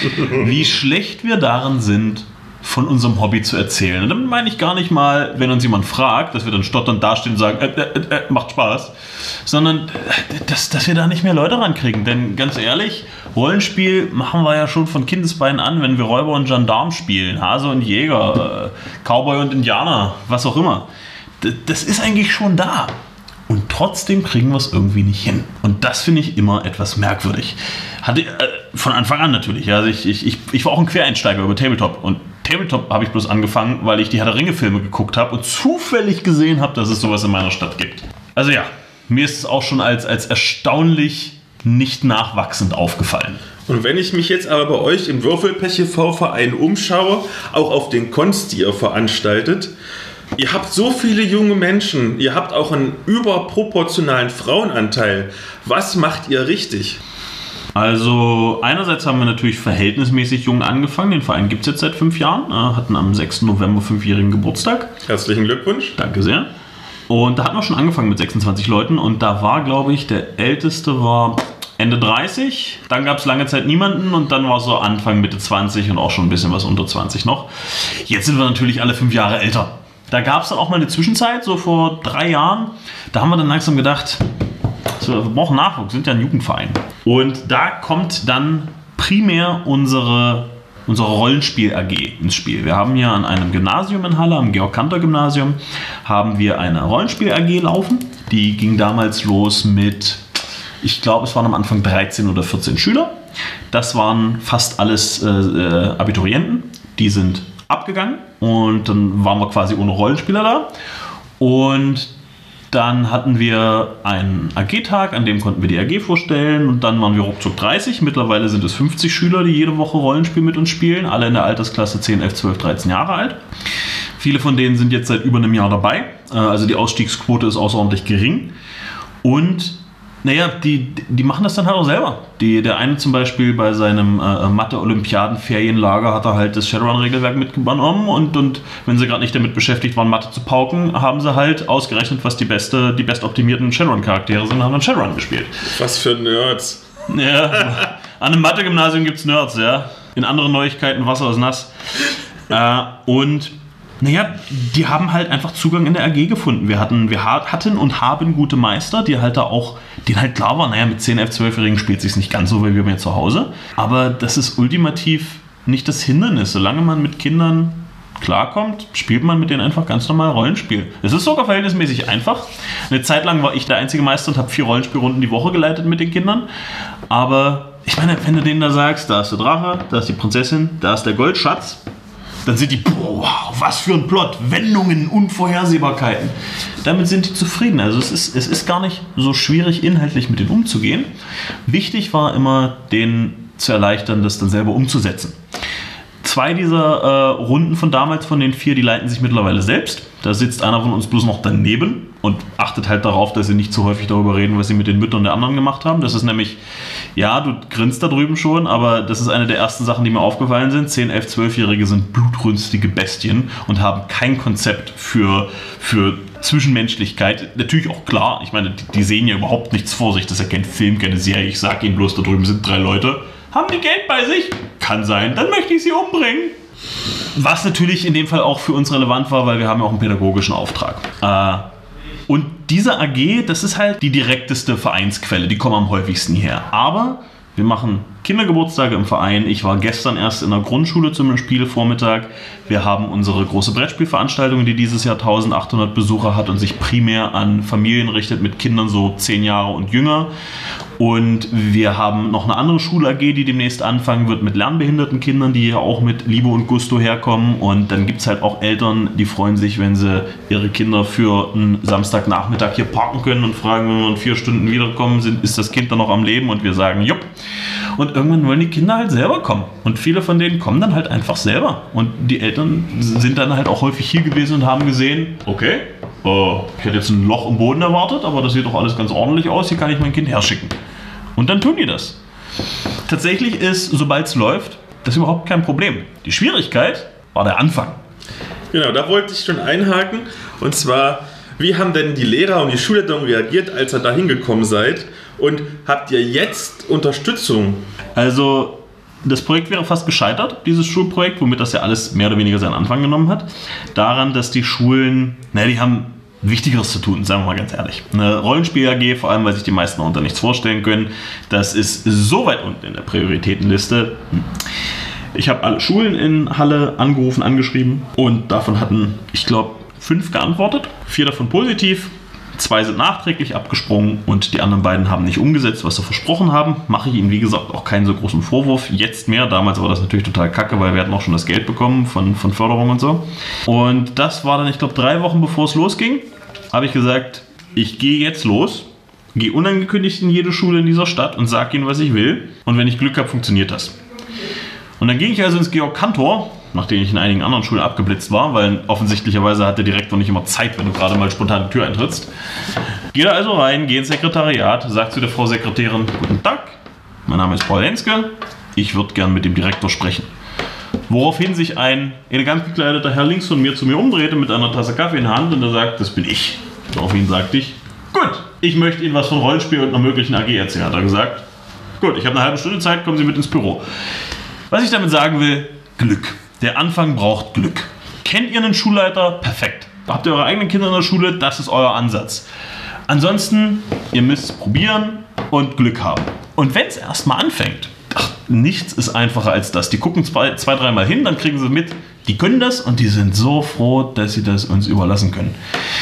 wie schlecht wir darin sind, von unserem Hobby zu erzählen. Und damit meine ich gar nicht mal, wenn uns jemand fragt, dass wir dann stotternd dastehen und sagen, äh, äh, äh, macht Spaß, sondern dass, dass wir da nicht mehr Leute rankriegen. Denn ganz ehrlich, Rollenspiel machen wir ja schon von Kindesbeinen an, wenn wir Räuber und Gendarm spielen, Hase und Jäger, äh, Cowboy und Indianer, was auch immer. D- das ist eigentlich schon da. Und trotzdem kriegen wir es irgendwie nicht hin. Und das finde ich immer etwas merkwürdig. Hatte, äh, von Anfang an natürlich. Ja. Also ich, ich, ich, ich war auch ein Quereinsteiger über Tabletop. Und Tabletop habe ich bloß angefangen, weil ich die Herr der Ringe-Filme geguckt habe und zufällig gesehen habe, dass es sowas in meiner Stadt gibt. Also ja, mir ist es auch schon als, als erstaunlich nicht nachwachsend aufgefallen. Und wenn ich mich jetzt aber bei euch im Würfelpech e V-Verein umschaue, auch auf den Cons, die ihr veranstaltet, ihr habt so viele junge Menschen, ihr habt auch einen überproportionalen Frauenanteil. Was macht ihr richtig? Also einerseits haben wir natürlich verhältnismäßig jung angefangen. Den Verein gibt es jetzt seit fünf Jahren. Äh, hatten am sechsten November fünfjährigen Geburtstag. Herzlichen Glückwunsch. Danke sehr. Und da hatten wir schon angefangen mit sechsundzwanzig Leuten. Und da war, glaube ich, der Älteste war Ende dreißig. Dann gab es lange Zeit niemanden. Und dann war so Anfang, Mitte zwanzig und auch schon ein bisschen was unter zwanzig noch. Jetzt sind wir natürlich alle fünf Jahre älter. Da gab es dann auch mal eine Zwischenzeit, so vor drei Jahren. Da haben wir dann langsam gedacht, so, wir brauchen Nachwuchs, wir sind ja ein Jugendverein. Und da kommt dann primär unsere, unsere Rollenspiel-A G ins Spiel. Wir haben hier an einem Gymnasium in Halle, am Georg-Cantor-Gymnasium, haben wir eine Rollenspiel-A G laufen. Die ging damals los mit, ich glaube, es waren am Anfang dreizehn oder vierzehn Schüler. Das waren fast alles äh, Abiturienten. Die sind abgegangen und dann waren wir quasi ohne Rollenspieler da. Und dann hatten wir einen A G-Tag, an dem konnten wir die A G vorstellen und dann waren wir ruckzuck dreißig. Mittlerweile sind es fünfzig Schüler, die jede Woche Rollenspiel mit uns spielen, alle in der Altersklasse zehn, elf, zwölf, dreizehn Jahre alt. Viele von denen sind jetzt seit über einem Jahr dabei, also die Ausstiegsquote ist außerordentlich gering und naja, die, die machen das dann halt auch selber. Die, der eine zum Beispiel bei seinem äh, Mathe-Olympiaden-Ferienlager hat er halt das Shadowrun-Regelwerk mitgenommen und, und wenn sie gerade nicht damit beschäftigt waren, Mathe zu pauken, haben sie halt ausgerechnet, was die beste, die bestoptimierten Shadowrun-Charaktere sind, und haben dann Shadowrun gespielt. Was für Nerds. Ja, an einem Mathe-Gymnasium gibt es Nerds, ja. In anderen Neuigkeiten Wasser ist nass. Äh, und naja, die haben halt einfach Zugang in der A G gefunden. Wir hatten, wir hatten und haben gute Meister, die halt da auch, denen halt klar war, naja, mit zehn, elf, zwölfjährigen spielt es sich nicht ganz so wie wir zu Hause. Aber das ist ultimativ nicht das Hindernis. Solange man mit Kindern klarkommt, spielt man mit denen einfach ganz normal Rollenspiel. Es ist sogar verhältnismäßig einfach. Eine Zeit lang war ich der einzige Meister und habe vier Rollenspielrunden die Woche geleitet mit den Kindern. Aber ich meine, wenn du denen da sagst, da ist der Drache, da ist die Prinzessin, da ist der Goldschatz, dann sind die, boah, wow, was für ein Plot, Wendungen, Unvorhersehbarkeiten. Damit sind die zufrieden. Also es ist, es ist gar nicht so schwierig, inhaltlich mit denen umzugehen. Wichtig war immer, denen zu erleichtern, das dann selber umzusetzen. Zwei dieser äh, Runden von damals, von den vier, die leiten sich mittlerweile selbst. Da sitzt einer von uns bloß noch daneben und achtet halt darauf, dass sie nicht zu häufig darüber reden, was sie mit den Müttern der anderen gemacht haben. Das ist nämlich, ja, du grinst da drüben schon, aber das ist eine der ersten Sachen, die mir aufgefallen sind. zehn-, elf-, zwölfjährige sind blutrünstige Bestien und haben kein Konzept für, für Zwischenmenschlichkeit. Natürlich auch klar, ich meine, die, die sehen ja überhaupt nichts vor sich. Das ist ja kein Film, keine Serie. Ich sag ihnen bloß, da drüben sind drei Leute. Haben die Geld bei sich? Kann sein. Dann möchte ich sie umbringen. Was natürlich in dem Fall auch für uns relevant war, weil wir haben ja auch einen pädagogischen Auftrag. Äh, und diese A G, das ist halt die direkteste Vereinsquelle. Die kommen am häufigsten her. Aber wir machen Kindergeburtstage im Verein. Ich war gestern erst in der Grundschule zum Spielevormittag. Wir haben unsere große Brettspielveranstaltung, die dieses Jahr eintausendachthundert Besucher hat und sich primär an Familien richtet mit Kindern so zehn Jahre und jünger. Und wir haben noch eine andere Schul-A G, die demnächst anfangen wird mit lernbehinderten Kindern, die ja auch mit Liebe und Gusto herkommen. Und dann gibt es halt auch Eltern, die freuen sich, wenn sie ihre Kinder für einen Samstagnachmittag hier parken können und fragen, wenn wir in vier Stunden wiederkommen, sind, ist das Kind dann noch am Leben? Und wir sagen, jupp. Und irgendwann wollen die Kinder halt selber kommen. Und viele von denen kommen dann halt einfach selber. Und die Eltern sind dann halt auch häufig hier gewesen und haben gesehen, okay, uh, ich hätte jetzt ein Loch im Boden erwartet, aber das sieht doch alles ganz ordentlich aus, hier kann ich mein Kind herschicken. Und dann tun die das. Tatsächlich ist, sobald es läuft, das überhaupt kein Problem. Die Schwierigkeit war der Anfang. Genau, da wollte ich schon einhaken. Und zwar, wie haben denn die Lehrer und die Schulleitung reagiert, als ihr da hingekommen seid? Und habt ihr jetzt Unterstützung? Also, das Projekt wäre fast gescheitert, dieses Schulprojekt, womit das ja alles mehr oder weniger seinen Anfang genommen hat. Daran, dass die Schulen, naja, die haben Wichtigeres zu tun, sagen wir mal ganz ehrlich. Eine Rollenspiel-A G, vor allem, weil sich die meisten unter nichts vorstellen können, das ist so weit unten in der Prioritätenliste. Ich habe alle Schulen in Halle angerufen, angeschrieben und davon hatten, ich glaube, fünf geantwortet. Vier davon positiv, zwei sind nachträglich abgesprungen und die anderen beiden haben nicht umgesetzt, was sie versprochen haben. Mache ich ihnen, wie gesagt, auch keinen so großen Vorwurf. Jetzt mehr, damals war das natürlich total kacke, weil wir hatten auch schon das Geld bekommen von, von Förderung und so. Und das war dann, ich glaube, drei Wochen bevor es losging, habe ich gesagt, ich gehe jetzt los, gehe unangekündigt in jede Schule in dieser Stadt und sage ihnen, was ich will. Und wenn ich Glück habe, funktioniert das. Und dann ging ich also ins Georg Cantor, nachdem ich in einigen anderen Schulen abgeblitzt war, weil offensichtlicherweise hat der Direktor nicht immer Zeit, wenn du gerade mal spontan die Tür eintrittst. Geh da also rein, geh ins Sekretariat, sag zu der Frau Sekretärin, guten Tag, mein Name ist Paul Henske, ich würde gern mit dem Direktor sprechen. Woraufhin sich ein elegant gekleideter Herr links von mir zu mir umdrehte mit einer Tasse Kaffee in der Hand und er sagt, das bin ich. Daraufhin sagte ich, gut, ich möchte Ihnen was von Rollenspiel und einer möglichen A G erzählen, hat er gesagt. Gut, ich habe eine halbe Stunde Zeit, kommen Sie mit ins Büro. Was ich damit sagen will, Glück. Der Anfang braucht Glück. Kennt ihr einen Schulleiter? Perfekt. Habt ihr eure eigenen Kinder in der Schule? Das ist euer Ansatz. Ansonsten, ihr müsst es probieren und Glück haben. Und wenn es erstmal anfängt, ach, nichts ist einfacher als das. Die gucken zwei, zwei dreimal hin, dann kriegen sie mit, die können das und die sind so froh, dass sie das uns überlassen können.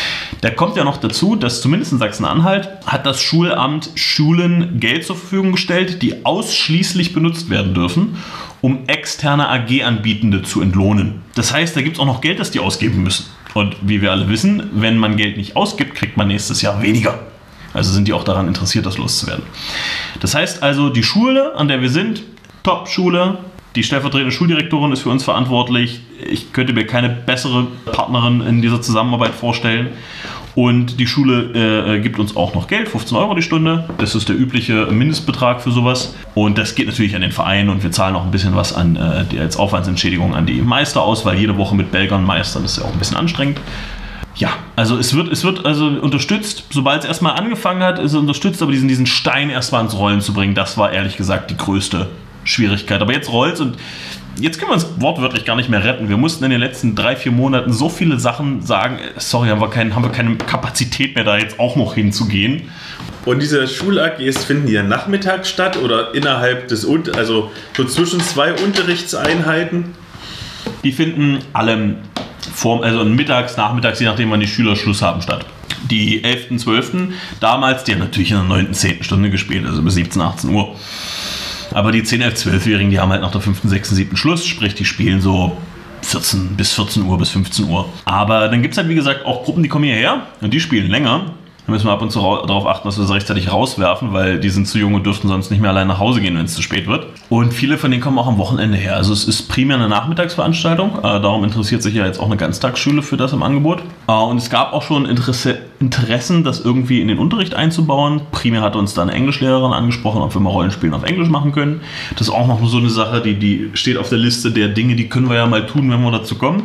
Da kommt ja noch dazu, dass zumindest in Sachsen-Anhalt hat das Schulamt Schulen Geld zur Verfügung gestellt, die ausschließlich benutzt werden dürfen, um externe A G-Anbietende zu entlohnen. Das heißt, da gibt es auch noch Geld, das die ausgeben müssen. Und wie wir alle wissen, wenn man Geld nicht ausgibt, kriegt man nächstes Jahr weniger. Also sind die auch daran interessiert, das loszuwerden. Das heißt also, die Schule, an der wir sind, Top-Schule, die stellvertretende Schuldirektorin ist für uns verantwortlich. Ich könnte mir keine bessere Partnerin in dieser Zusammenarbeit vorstellen. Und die Schule äh, gibt uns auch noch Geld, fünfzehn Euro die Stunde. Das ist der übliche Mindestbetrag für sowas. Und das geht natürlich an den Verein und wir zahlen auch ein bisschen was an äh, die als Aufwandsentschädigung an die Meister aus, weil jede Woche mit Belgern meistern ist ja auch ein bisschen anstrengend. Ja, also es wird, es wird also unterstützt, sobald es erstmal angefangen hat, ist es unterstützt, aber diesen, diesen Stein erstmal ins Rollen zu bringen, das war ehrlich gesagt die größte Schwierigkeit. Aber jetzt rollt's und jetzt können wir uns wortwörtlich gar nicht mehr retten. Wir mussten in den letzten drei, vier Monaten so viele Sachen sagen, sorry, haben wir, kein, haben wir keine Kapazität mehr, da jetzt auch noch hinzugehen. Und diese Schul-A Gs finden die ja nachmittags statt oder innerhalb des, also so zwischen zwei Unterrichtseinheiten? Die finden alle vor, also mittags, nachmittags, je nachdem wann die Schüler Schluss haben, statt. Die elften, zwölften damals, die haben natürlich in der neunten, zehnten Stunde gespielt, also bis siebzehn, achtzehn Uhr. Aber die zehn, elf, zwölfjährigen, die haben halt nach der fünften, sechsten, siebten Schluss, sprich die spielen so vierzehn bis vierzehn Uhr bis fünfzehn Uhr. Aber dann gibt es halt wie gesagt auch Gruppen, die kommen hierher und die spielen länger. Da müssen wir ab und zu darauf achten, dass wir sie rechtzeitig rauswerfen, weil die sind zu jung und dürften sonst nicht mehr allein nach Hause gehen, wenn es zu spät wird. Und viele von denen kommen auch am Wochenende her. Also es ist primär eine Nachmittagsveranstaltung. Äh, darum interessiert sich ja jetzt auch eine Ganztagsschule für das im Angebot. Äh, und es gab auch schon Interesse, Interessen, das irgendwie in den Unterricht einzubauen. Primär hat uns da eine Englischlehrerin angesprochen, ob wir mal Rollenspielen auf Englisch machen können. Das ist auch noch so eine Sache, die, die steht auf der Liste der Dinge, die können wir ja mal tun, wenn wir dazu kommen.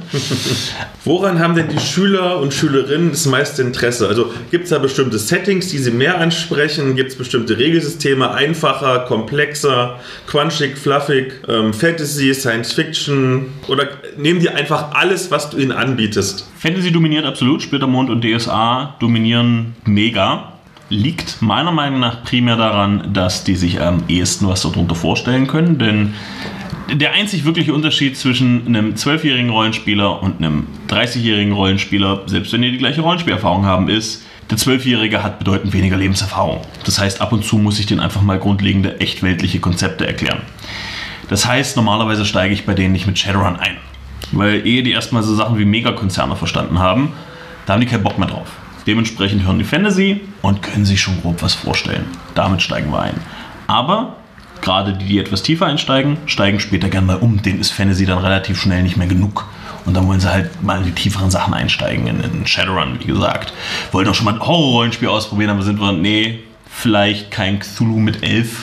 Woran haben denn die Schüler und Schülerinnen das meiste Interesse? Also gibt es da bestimmte Settings, die sie mehr ansprechen? Gibt es bestimmte Regelsysteme, einfacher, komplexer, quanschig, fluffig, ähm, Fantasy, Science Fiction? Oder nehmen die einfach alles, was du ihnen anbietest? Fantasy dominiert absolut, Splittermond und D S A dominieren mega. Liegt meiner Meinung nach primär daran, dass die sich am ehesten was darunter vorstellen können, denn der einzig wirkliche Unterschied zwischen einem zwölfjährigen Rollenspieler und einem dreißigjährigen Rollenspieler, selbst wenn die die gleiche Rollenspielerfahrung haben, ist, der zwölfjährige hat bedeutend weniger Lebenserfahrung. Das heißt, ab und zu muss ich denen einfach mal grundlegende, echt weltliche Konzepte erklären. Das heißt, normalerweise steige ich bei denen nicht mit Shadowrun ein. Weil ehe die erstmal so Sachen wie Megakonzerne verstanden haben, da haben die keinen Bock mehr drauf. Dementsprechend hören die Fantasy und können sich schon grob was vorstellen. Damit steigen wir ein. Aber gerade die, die etwas tiefer einsteigen, steigen später gerne mal um. Denen ist Fantasy dann relativ schnell nicht mehr genug. Und dann wollen sie halt mal in die tieferen Sachen einsteigen, in, in Shadowrun, wie gesagt. Wollten auch schon mal ein Horror-Rollenspiel ausprobieren, aber sind wir, nee, vielleicht kein Cthulhu mit elf.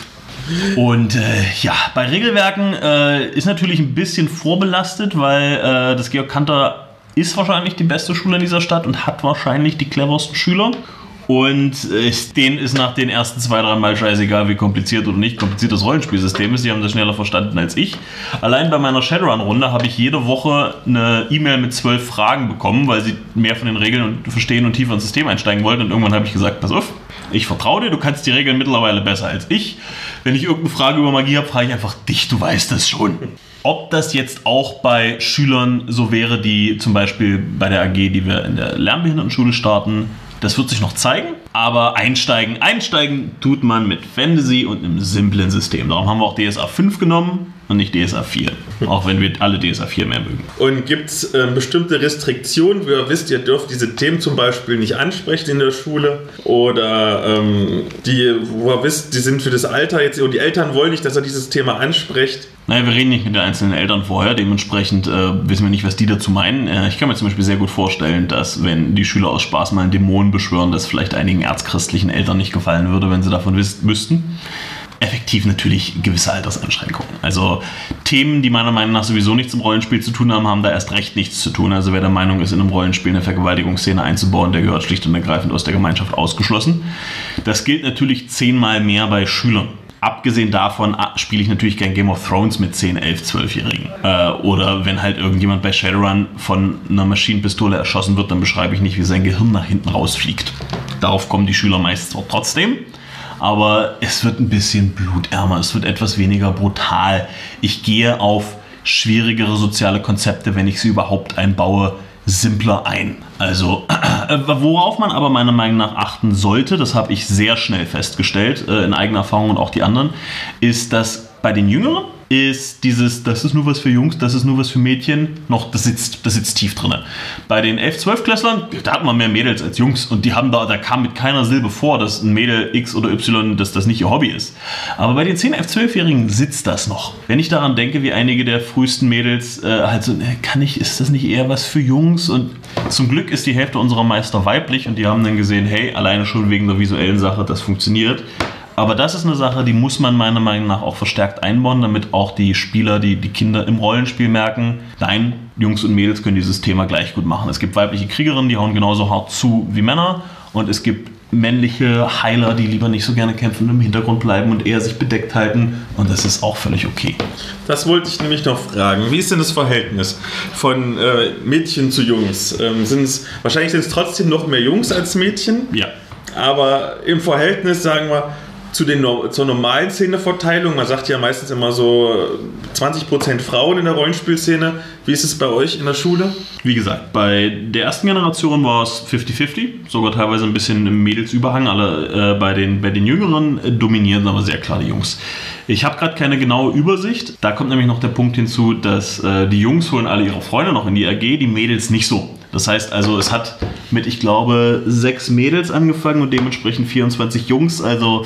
Und äh, ja, bei Regelwerken äh, ist natürlich ein bisschen vorbelastet, weil äh, das Georg Cantor ist wahrscheinlich die beste Schule in dieser Stadt und hat wahrscheinlich die cleversten Schüler. Und äh, denen ist nach den ersten zwei, drei Mal scheißegal, wie kompliziert oder nicht kompliziert das Rollenspielsystem ist. Die haben das schneller verstanden als ich. Allein bei meiner Shadowrun-Runde habe ich jede Woche eine E-Mail mit zwölf Fragen bekommen, weil sie mehr von den Regeln und verstehen und tiefer ins System einsteigen wollten. Und irgendwann habe ich gesagt, pass auf, ich vertraue dir, du kannst die Regeln mittlerweile besser als ich. Wenn ich irgendeine Frage über Magie habe, frage ich einfach dich, du weißt das schon. Ob das jetzt auch bei Schülern so wäre, die zum Beispiel bei der A G, die wir in der Lernbehindertenschule starten, das wird sich noch zeigen, aber einsteigen, einsteigen tut man mit Fantasy und einem simplen System. Darum haben wir auch D S A fünf genommen und nicht D S A vier, auch wenn wir alle D S A vier mehr mögen. Und gibt es äh, bestimmte Restriktionen, wie ihr wisst, ihr dürft diese Themen zum Beispiel nicht ansprechen in der Schule oder ähm, die, wo ihr wisst, die sind für das Alter jetzt und die Eltern wollen nicht, dass er dieses Thema anspricht. Naja, wir reden nicht mit den einzelnen Eltern vorher, dementsprechend äh, wissen wir nicht, was die dazu meinen. Äh, ich kann mir zum Beispiel sehr gut vorstellen, dass wenn die Schüler aus Spaß mal einen Dämon beschwören, das vielleicht einigen erzchristlichen Eltern nicht gefallen würde, wenn sie davon wiss- wüssten. Effektiv natürlich gewisse Alterseinschränkungen. Also Themen, die meiner Meinung nach sowieso nichts im Rollenspiel zu tun haben, haben da erst recht nichts zu tun. Also wer der Meinung ist, in einem Rollenspiel eine Vergewaltigungsszene einzubauen, der gehört schlicht und ergreifend aus der Gemeinschaft ausgeschlossen. Das gilt natürlich zehnmal mehr bei Schülern. Abgesehen davon spiele ich natürlich kein Game of Thrones mit zehn, elf, zwölfjährigen. Äh, oder wenn halt irgendjemand bei Shadowrun von einer Maschinenpistole erschossen wird, dann beschreibe ich nicht, wie sein Gehirn nach hinten rausfliegt. Darauf kommen die Schüler meistens auch trotzdem. Aber es wird ein bisschen blutärmer, es wird etwas weniger brutal. Ich gehe auf schwierigere soziale Konzepte, wenn ich sie überhaupt einbaue, simpler ein. Also, äh, worauf man aber meiner Meinung nach achten sollte, das habe ich sehr schnell festgestellt, äh, in eigener Erfahrung und auch die anderen, ist, dass bei den Jüngeren ist dieses, das ist nur was für Jungs, das ist nur was für Mädchen, noch, das sitzt, das sitzt tief drin. Bei den elf-, zwölf-Klässlern, da hat man mehr Mädels als Jungs und die haben da, da kam mit keiner Silbe vor, dass ein Mädel X oder Y, dass das nicht ihr Hobby ist. Aber bei den zehn-, elf-, zwölfjährigen sitzt das noch. Wenn ich daran denke, wie einige der frühesten Mädels äh, halt so, kann ich, ist das nicht eher was für Jungs? Und zum Glück ist die Hälfte unserer Meister weiblich und die haben dann gesehen, hey, alleine schon wegen der visuellen Sache, das funktioniert. Aber das ist eine Sache, die muss man meiner Meinung nach auch verstärkt einbauen, damit auch die Spieler, die, die Kinder im Rollenspiel merken, nein, Jungs und Mädels können dieses Thema gleich gut machen. Es gibt weibliche Kriegerinnen, die hauen genauso hart zu wie Männer und es gibt männliche Heiler, die lieber nicht so gerne kämpfen und im Hintergrund bleiben und eher sich bedeckt halten und das ist auch völlig okay. Das wollte ich nämlich noch fragen. Wie ist denn das Verhältnis von äh, Mädchen zu Jungs? Ähm, sind's, wahrscheinlich sind es trotzdem noch mehr Jungs als Mädchen. Ja. Aber im Verhältnis, sagen wir, zu den, zur normalen Szeneverteilung. Man sagt ja meistens immer so zwanzig Prozent Frauen in der Rollenspielszene. Wie ist es bei euch in der Schule? Wie gesagt, bei der ersten Generation war es fünfzig fünfzig, sogar teilweise ein bisschen im Mädelsüberhang. Alle, äh, bei, den, bei den Jüngeren äh, dominieren aber sehr klar die Jungs. Ich habe gerade keine genaue Übersicht. Da kommt nämlich noch der Punkt hinzu, dass äh, die Jungs holen alle ihre Freunde noch in die A G, die Mädels nicht so. Das heißt also, es hat mit, ich glaube, sechs Mädels angefangen und dementsprechend vierundzwanzig Jungs. Also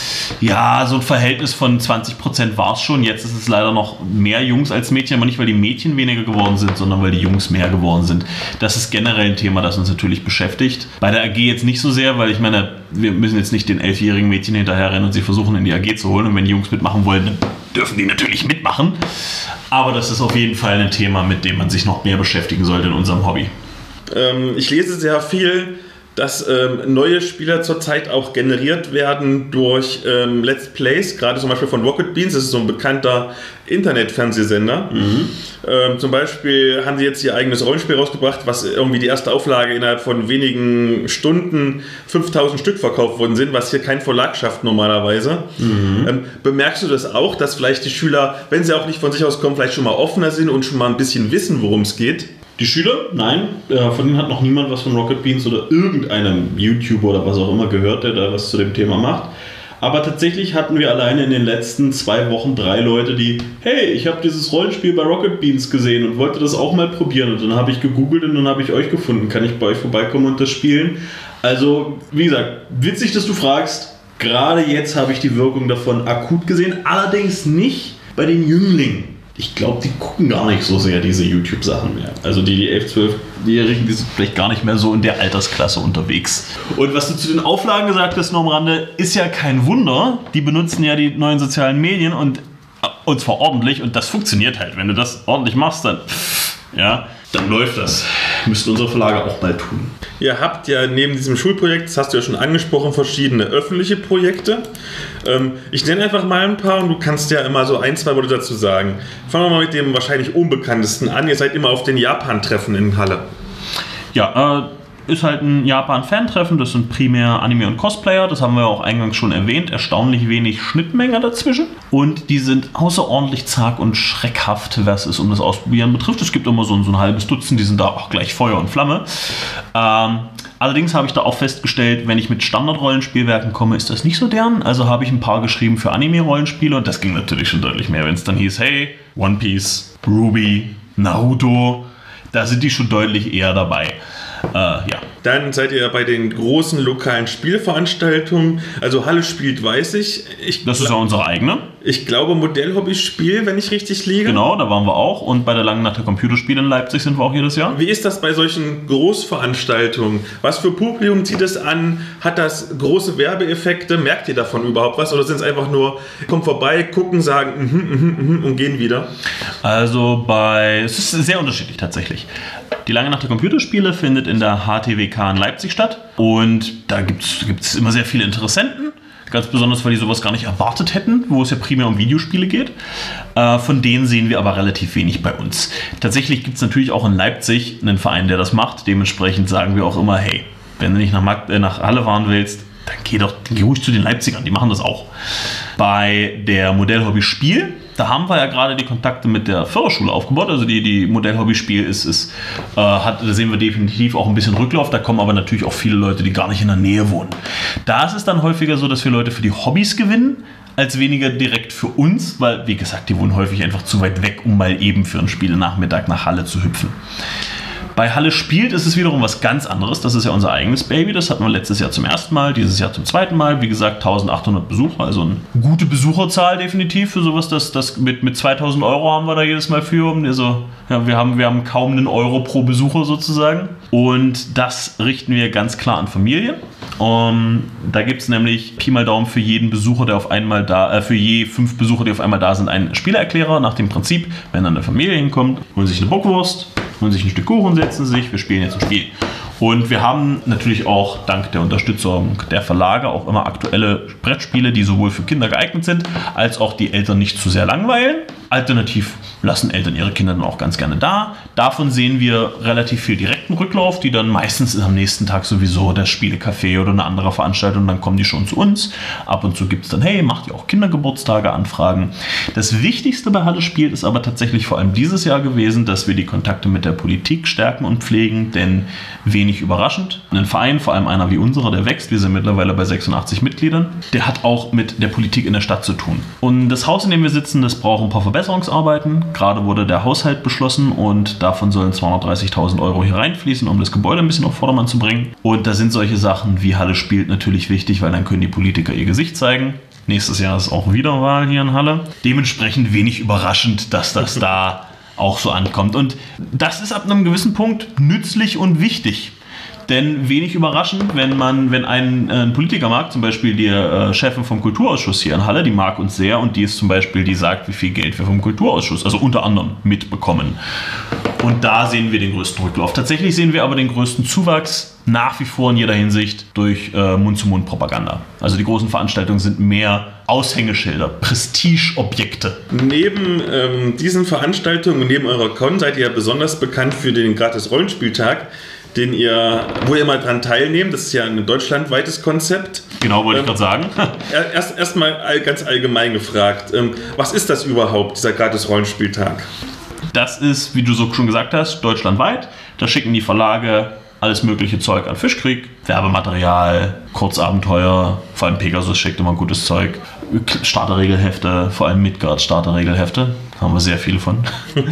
ja, so ein Verhältnis von zwanzig Prozent war es schon. Jetzt ist es leider noch mehr Jungs als Mädchen, aber nicht, weil die Mädchen weniger geworden sind, sondern weil die Jungs mehr geworden sind. Das ist generell ein Thema, das uns natürlich beschäftigt. Bei der A G jetzt nicht so sehr, weil ich meine, wir müssen jetzt nicht den elfjährigen Mädchen hinterherrennen und sie versuchen in die A G zu holen. Und wenn die Jungs mitmachen wollen, dann dürfen die natürlich mitmachen. Aber das ist auf jeden Fall ein Thema, mit dem man sich noch mehr beschäftigen sollte in unserem Hobby. Ähm, ich lese sehr viel, dass ähm, neue Spieler zurzeit auch generiert werden durch ähm, Let's Plays, gerade zum Beispiel von Rocket Beans, das ist so ein bekannter Internet-Fernsehsender. Mhm. Ähm, zum Beispiel haben sie jetzt ihr eigenes Rollenspiel rausgebracht, was irgendwie die erste Auflage innerhalb von wenigen Stunden fünftausend Stück verkauft worden sind, was hier kein Verlag schafft normalerweise. Mhm. Ähm, bemerkst du das auch, dass vielleicht die Schüler, wenn sie auch nicht von sich aus kommen, vielleicht schon mal offener sind und schon mal ein bisschen wissen, worum es geht? Die Schüler? Nein, äh, von denen hat noch niemand was von Rocket Beans oder irgendeinem YouTuber oder was auch immer gehört, der da was zu dem Thema macht. Aber tatsächlich hatten wir alleine in den letzten zwei Wochen drei Leute, die, hey, ich habe dieses Rollenspiel bei Rocket Beans gesehen und wollte das auch mal probieren. Und dann habe ich gegoogelt und dann habe ich euch gefunden. Kann ich bei euch vorbeikommen und das spielen? Also, wie gesagt, witzig, dass du fragst. Gerade jetzt habe ich die Wirkung davon akut gesehen, allerdings nicht bei den Jünglingen. Ich glaube, die gucken gar nicht so sehr diese YouTube-Sachen mehr. Also die, die elf-, zwölfjährigen, die sind vielleicht gar nicht mehr so in der Altersklasse unterwegs. Und was du zu den Auflagen gesagt hast, noch am Rande, ist ja kein Wunder. Die benutzen ja die neuen sozialen Medien und, und zwar ordentlich und das funktioniert halt. Wenn du das ordentlich machst, dann, ja, dann läuft das. Müssten unsere Verlage auch bald tun. Ihr habt ja neben diesem Schulprojekt, das hast du ja schon angesprochen, verschiedene öffentliche Projekte. Ähm, ich nenne einfach mal ein paar und du kannst ja immer so ein, zwei Worte dazu sagen. Fangen wir mal mit dem wahrscheinlich unbekanntesten an. Ihr seid immer auf den Japan-Treffen in Halle. Ja, äh, ist halt ein Japan-Fan-Treffen. Das sind primär Anime- und Cosplayer. Das haben wir auch eingangs schon erwähnt. Erstaunlich wenig Schnittmenge dazwischen. Und die sind außerordentlich zag und schreckhaft, was es um das Ausprobieren betrifft. Es gibt immer so ein, so ein halbes Dutzend, die sind da auch gleich Feuer und Flamme. Ähm, allerdings habe ich da auch festgestellt, wenn ich mit Standard-Rollenspielwerken komme, ist das nicht so deren. Also habe ich ein paar geschrieben für Anime-Rollenspiele und das ging natürlich schon deutlich mehr, wenn es dann hieß, hey, One Piece, Ruby, Naruto, da sind die schon deutlich eher dabei. Äh, ja. Dann seid ihr ja bei den großen lokalen Spielveranstaltungen. Also Halle spielt, weiß ich. ich das ist ja unsere eigene. Ich glaube Modellhobby-Spiel, wenn ich richtig liege. Genau, da waren wir auch. Und bei der Langen Nacht der Computerspiele in Leipzig sind wir auch jedes Jahr. Wie ist das bei solchen Großveranstaltungen? Was für Publikum zieht es an? Hat das große Werbeeffekte? Merkt ihr davon überhaupt was? Oder sind es einfach nur, kommen vorbei, gucken, sagen mhm, mhm, mhm und gehen wieder? Also bei, es ist sehr unterschiedlich tatsächlich. Die Lange Nacht der Computerspiele findet in der H T W K in Leipzig statt und da gibt es immer sehr viele Interessenten, ganz besonders, weil die sowas gar nicht erwartet hätten, wo es ja primär um Videospiele geht. Äh, von denen sehen wir aber relativ wenig bei uns. Tatsächlich gibt es natürlich auch in Leipzig einen Verein, der das macht. Dementsprechend sagen wir auch immer, hey, wenn du nicht nach, Markt, äh, nach Halle fahren willst, dann geh doch geh ruhig zu den Leipzigern, die machen das auch. Bei der Modellhobby Spiel, da haben wir ja gerade die Kontakte mit der Förderschule aufgebaut. Also die, die Modellhobby Spiel ist, ist äh, hat, da sehen wir definitiv auch ein bisschen Rücklauf. Da kommen aber natürlich auch viele Leute, die gar nicht in der Nähe wohnen. Da ist es dann häufiger so, dass wir Leute für die Hobbys gewinnen, als weniger direkt für uns, weil, wie gesagt, die wohnen häufig einfach zu weit weg, um mal eben für einen Spielenachmittag nach Halle zu hüpfen. Bei Halle spielt ist es wiederum was ganz anderes. Das ist ja unser eigenes Baby. Das hatten wir letztes Jahr zum ersten Mal, dieses Jahr zum zweiten Mal. Wie gesagt, eintausendachthundert Besucher, also eine gute Besucherzahl definitiv für sowas. Das, das mit, mit zweitausend Euro haben wir da jedes Mal für. Also, ja, wir, haben, wir haben kaum einen Euro pro Besucher sozusagen. Und das richten wir ganz klar an Familien. Um, da gibt es nämlich Pi mal Daumen für jeden Besucher, der auf einmal da, äh, für je fünf Besucher, die auf einmal da sind, einen Spielererklärer nach dem Prinzip, wenn dann eine Familie hinkommt, holen sich eine Bockwurst, holen sich ein Stück Kuchen, setzen sich, wir spielen jetzt ein Spiel. Und wir haben natürlich auch dank der Unterstützung der Verlage auch immer aktuelle Brettspiele, die sowohl für Kinder geeignet sind, als auch die Eltern nicht zu sehr langweilen. Alternativ lassen Eltern ihre Kinder dann auch ganz gerne da. Davon sehen wir relativ viel direkten Rücklauf, die dann meistens ist am nächsten Tag sowieso das Spielecafé oder eine andere Veranstaltung, dann kommen die schon zu uns. Ab und zu gibt es dann, hey, macht ihr auch Kindergeburtstage, Anfragen. Das Wichtigste bei Halle spielt ist aber tatsächlich vor allem dieses Jahr gewesen, dass wir die Kontakte mit der Politik stärken und pflegen, denn wenig überraschend, ein Verein, vor allem einer wie unserer, der wächst, wir sind mittlerweile bei sechsundachtzig Mitgliedern, der hat auch mit der Politik in der Stadt zu tun. Und das Haus, in dem wir sitzen, das braucht ein paar Verbesserungsarbeiten. Gerade wurde der Haushalt beschlossen und davon sollen zweihundertdreißigtausend Euro hier reinfließen, um das Gebäude ein bisschen auf Vordermann zu bringen. Und da sind solche Sachen wie Halle spielt natürlich wichtig, weil dann können die Politiker ihr Gesicht zeigen. Nächstes Jahr ist auch wieder Wahl hier in Halle. Dementsprechend wenig überraschend, dass das da auch so ankommt. Und das ist ab einem gewissen Punkt nützlich und wichtig. Denn wenig überraschend, wenn man, wenn ein, ein Politiker mag, zum Beispiel die äh, Chefin vom Kulturausschuss hier in Halle, die mag uns sehr und die ist zum Beispiel, die sagt, wie viel Geld wir vom Kulturausschuss, also unter anderem, mitbekommen. Und da sehen wir den größten Rücklauf. Tatsächlich sehen wir aber den größten Zuwachs nach wie vor in jeder Hinsicht durch äh, Mund-zu-Mund-Propaganda. Also die großen Veranstaltungen sind mehr Aushängeschilder, Prestigeobjekte. Neben ähm, diesen Veranstaltungen und neben eurer Con seid ihr ja besonders bekannt für den Gratis-Rollenspieltag, den ihr, wo ihr mal dran teilnehmt. Das ist ja ein deutschlandweites Konzept. Genau, wollte ähm, ich gerade sagen. Erst erstmal all, ganz allgemein gefragt, ähm, was ist das überhaupt, dieser Gratis-Rollenspieltag? Das ist, wie du so schon gesagt hast, deutschlandweit. Da schicken die Verlage alles mögliche Zeug an Fischkrieg, Werbematerial, Kurzabenteuer, vor allem Pegasus schickt immer gutes Zeug, Starterregelhefte, vor allem Midgard Starterregelhefte, haben wir sehr viele von.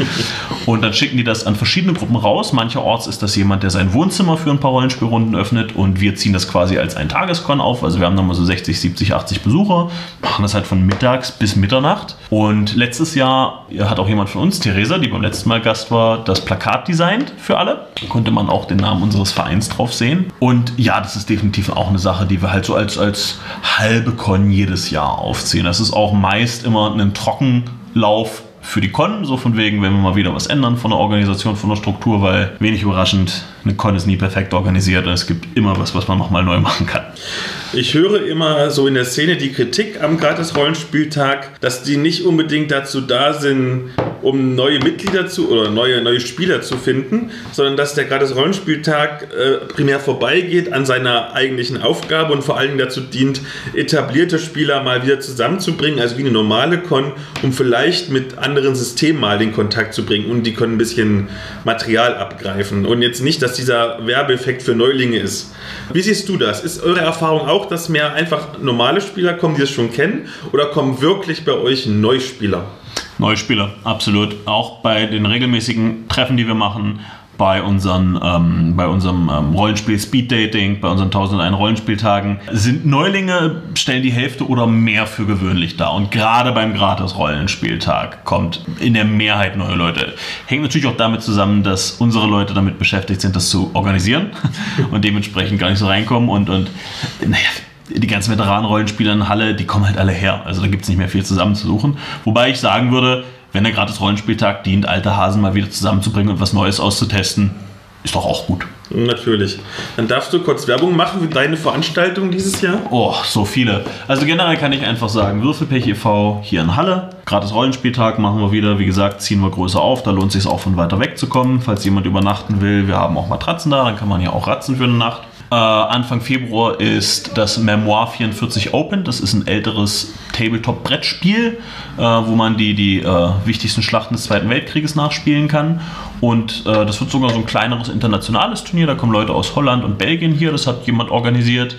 Und dann schicken die das an verschiedene Gruppen raus. Mancherorts ist das jemand, der sein Wohnzimmer für ein paar Rollenspielrunden öffnet und wir ziehen das quasi als ein Tageskon auf. Also wir haben dann mal so sechzig, siebzig, achtzig Besucher, machen das halt von mittags bis Mitternacht. Und letztes Jahr hat auch jemand von uns, Theresa, die beim letzten Mal Gast war, das Plakat designt für alle. Da konnte man auch den Namen unseres Vereins drauf sehen. Und ja, das ist definitiv auch eine Sache, die wir halt so als, als halbe Con jedes Jahr aufziehen. Das ist auch meist immer ein Trockenlauf für die Con, so von wegen, wenn wir mal wieder was ändern von der Organisation, von der Struktur, weil wenig überraschend, eine Con ist nie perfekt organisiert und es gibt immer was, was man nochmal neu machen kann. Ich höre immer so in der Szene die Kritik am Gratis-Rollenspieltag, dass die nicht unbedingt dazu da sind, um neue Mitglieder zu oder neue, neue Spieler zu finden, sondern dass der Gratis-Rollenspieltag äh, primär vorbeigeht an seiner eigentlichen Aufgabe und vor allen Dingen dazu dient, etablierte Spieler mal wieder zusammenzubringen, also wie eine normale Con, um vielleicht mit anderen Systemen mal den Kontakt zu bringen und die können ein bisschen Material abgreifen und jetzt nicht, dass dieser Werbeeffekt für Neulinge ist. Wie siehst du das? Ist eure Erfahrung auch, dass mehr einfach normale Spieler kommen, die es schon kennen, oder kommen wirklich bei euch Neuspieler? Neuspieler, absolut. Auch bei den regelmäßigen Treffen, die wir machen, bei, unseren, ähm, bei unserem ähm, Rollenspiel Speed Dating, bei unseren tausendundeins Rollenspieltagen, sind Neulinge, stellen die Hälfte oder mehr für gewöhnlich dar. Und gerade beim Gratis-Rollenspieltag kommt in der Mehrheit neue Leute. Hängt natürlich auch damit zusammen, dass unsere Leute damit beschäftigt sind, das zu organisieren und dementsprechend gar nicht so reinkommen. Und, und naja, die ganzen Veteranen-Rollenspieler in Halle, die kommen halt alle her. Also da gibt es nicht mehr viel zusammenzusuchen. Wobei ich sagen würde, wenn der Gratis-Rollenspieltag dient, alte Hasen mal wieder zusammenzubringen und was Neues auszutesten, ist doch auch gut. Natürlich. Dann darfst du kurz Werbung machen für deine Veranstaltung dieses Jahr? Oh, so viele. Also generell kann ich einfach sagen, Würfelpech e V hier in Halle. Gratis-Rollenspieltag machen wir wieder. Wie gesagt, ziehen wir größer auf. Da lohnt es sich auch von weiter weg zu kommen. Falls jemand übernachten will, wir haben auch Matratzen da. Dann kann man ja auch ratzen für eine Nacht. Äh, Anfang Februar ist das Memoir vierundvierzig Open. Das ist ein älteres Tabletop-Brettspiel, äh, wo man die, die äh, wichtigsten Schlachten des Zweiten Weltkrieges nachspielen kann. Und äh, das wird sogar so ein kleineres internationales Turnier. Da kommen Leute aus Holland und Belgien hier. Das hat jemand organisiert.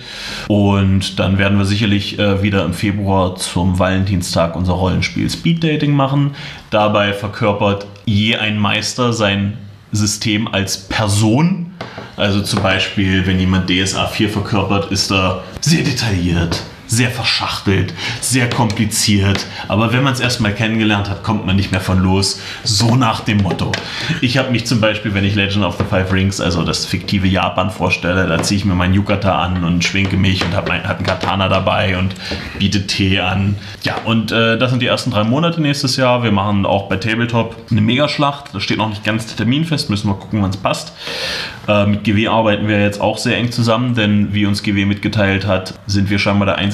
Und dann werden wir sicherlich äh, wieder im Februar zum Valentinstag unser Rollenspiel Speed Dating machen. Dabei verkörpert je ein Meister sein System als Person. Also zum Beispiel, wenn jemand D S A vier verkörpert, ist er sehr detailliert, sehr verschachtelt, sehr kompliziert. Aber wenn man es erstmal kennengelernt hat, kommt man nicht mehr von los. So nach dem Motto. Ich habe mich zum Beispiel, wenn ich Legend of the Five Rings, also das fiktive Japan vorstelle, da ziehe ich mir meinen Yukata an und schwenke mich und habe einen Katana dabei und biete Tee an. Ja, und äh, das sind die ersten drei Monate nächstes Jahr. Wir machen auch bei Tabletop eine Megaschlacht. Das steht noch nicht ganz terminfest, müssen wir gucken, wann es passt. Äh, mit G W arbeiten wir jetzt auch sehr eng zusammen, denn wie uns G W mitgeteilt hat, sind wir scheinbar der einzige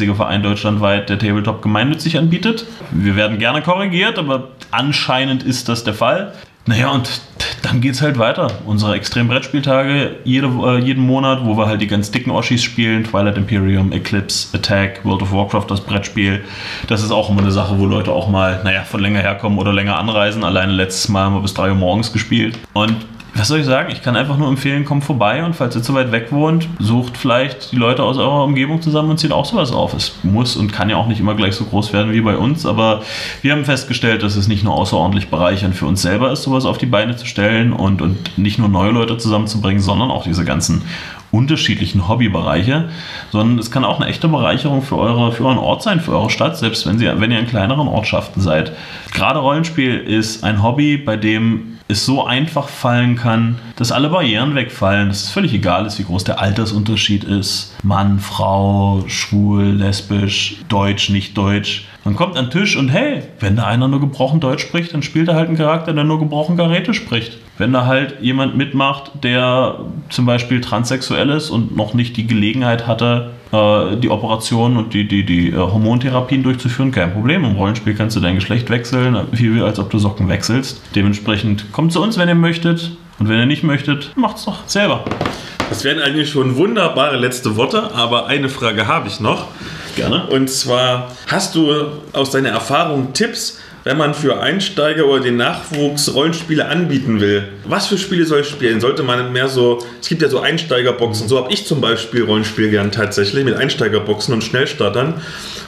einzige Verein deutschlandweit, der Tabletop gemeinnützig anbietet. Wir werden gerne korrigiert, aber anscheinend ist das der Fall. Naja, und dann geht's halt weiter. Unsere Extrem-Brettspieltage jede, äh, jeden Monat, wo wir halt die ganz dicken Oschis spielen. Twilight Imperium, Eclipse, Attack, World of Warcraft, das Brettspiel. Das ist auch immer eine Sache, wo Leute auch mal, naja, von länger herkommen oder länger anreisen. Alleine letztes Mal haben wir bis drei Uhr morgens gespielt. Und was soll ich sagen? Ich kann einfach nur empfehlen, kommt vorbei und falls ihr zu weit weg wohnt, sucht vielleicht die Leute aus eurer Umgebung zusammen und zieht auch sowas auf. Es muss und kann ja auch nicht immer gleich so groß werden wie bei uns, aber wir haben festgestellt, dass es nicht nur außerordentlich bereichernd für uns selber ist, sowas auf die Beine zu stellen und, und nicht nur neue Leute zusammenzubringen, sondern auch diese ganzen unterschiedlichen Hobbybereiche, sondern es kann auch eine echte Bereicherung für, eure, für euren Ort sein, für eure Stadt, selbst wenn, sie, wenn ihr in kleineren Ortschaften seid. Gerade Rollenspiel ist ein Hobby, bei dem es so einfach fallen kann, dass alle Barrieren wegfallen, dass es völlig egal ist, wie groß der Altersunterschied ist. Mann, Frau, schwul, lesbisch, deutsch, nicht deutsch. Man kommt an den Tisch und hey, wenn da einer nur gebrochen Deutsch spricht, dann spielt er halt einen Charakter, der nur gebrochen Garete spricht. Wenn da halt jemand mitmacht, der zum Beispiel transsexuell ist und noch nicht die Gelegenheit hatte, äh, die Operationen und die, die, die äh, Hormontherapien durchzuführen, kein Problem. Im Rollenspiel kannst du dein Geschlecht wechseln, wie als ob du Socken wechselst. Dementsprechend kommt zu uns, wenn ihr möchtet. Und wenn ihr nicht möchtet, macht's doch selber. Das wären eigentlich schon wunderbare letzte Worte, aber eine Frage habe ich noch. Gerne. Und zwar, hast du aus deiner Erfahrung Tipps, wenn man für Einsteiger oder den Nachwuchs Rollenspiele anbieten will? Was für Spiele soll ich spielen? Sollte man mehr so, es gibt ja so Einsteigerboxen, so habe ich zum Beispiel Rollenspiel gern tatsächlich, mit Einsteigerboxen und Schnellstartern.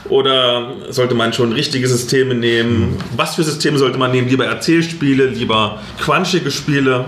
Oder sollte man schon richtige Systeme nehmen? Was für Systeme sollte man nehmen? Lieber Erzählspiele, lieber quatschige Spiele?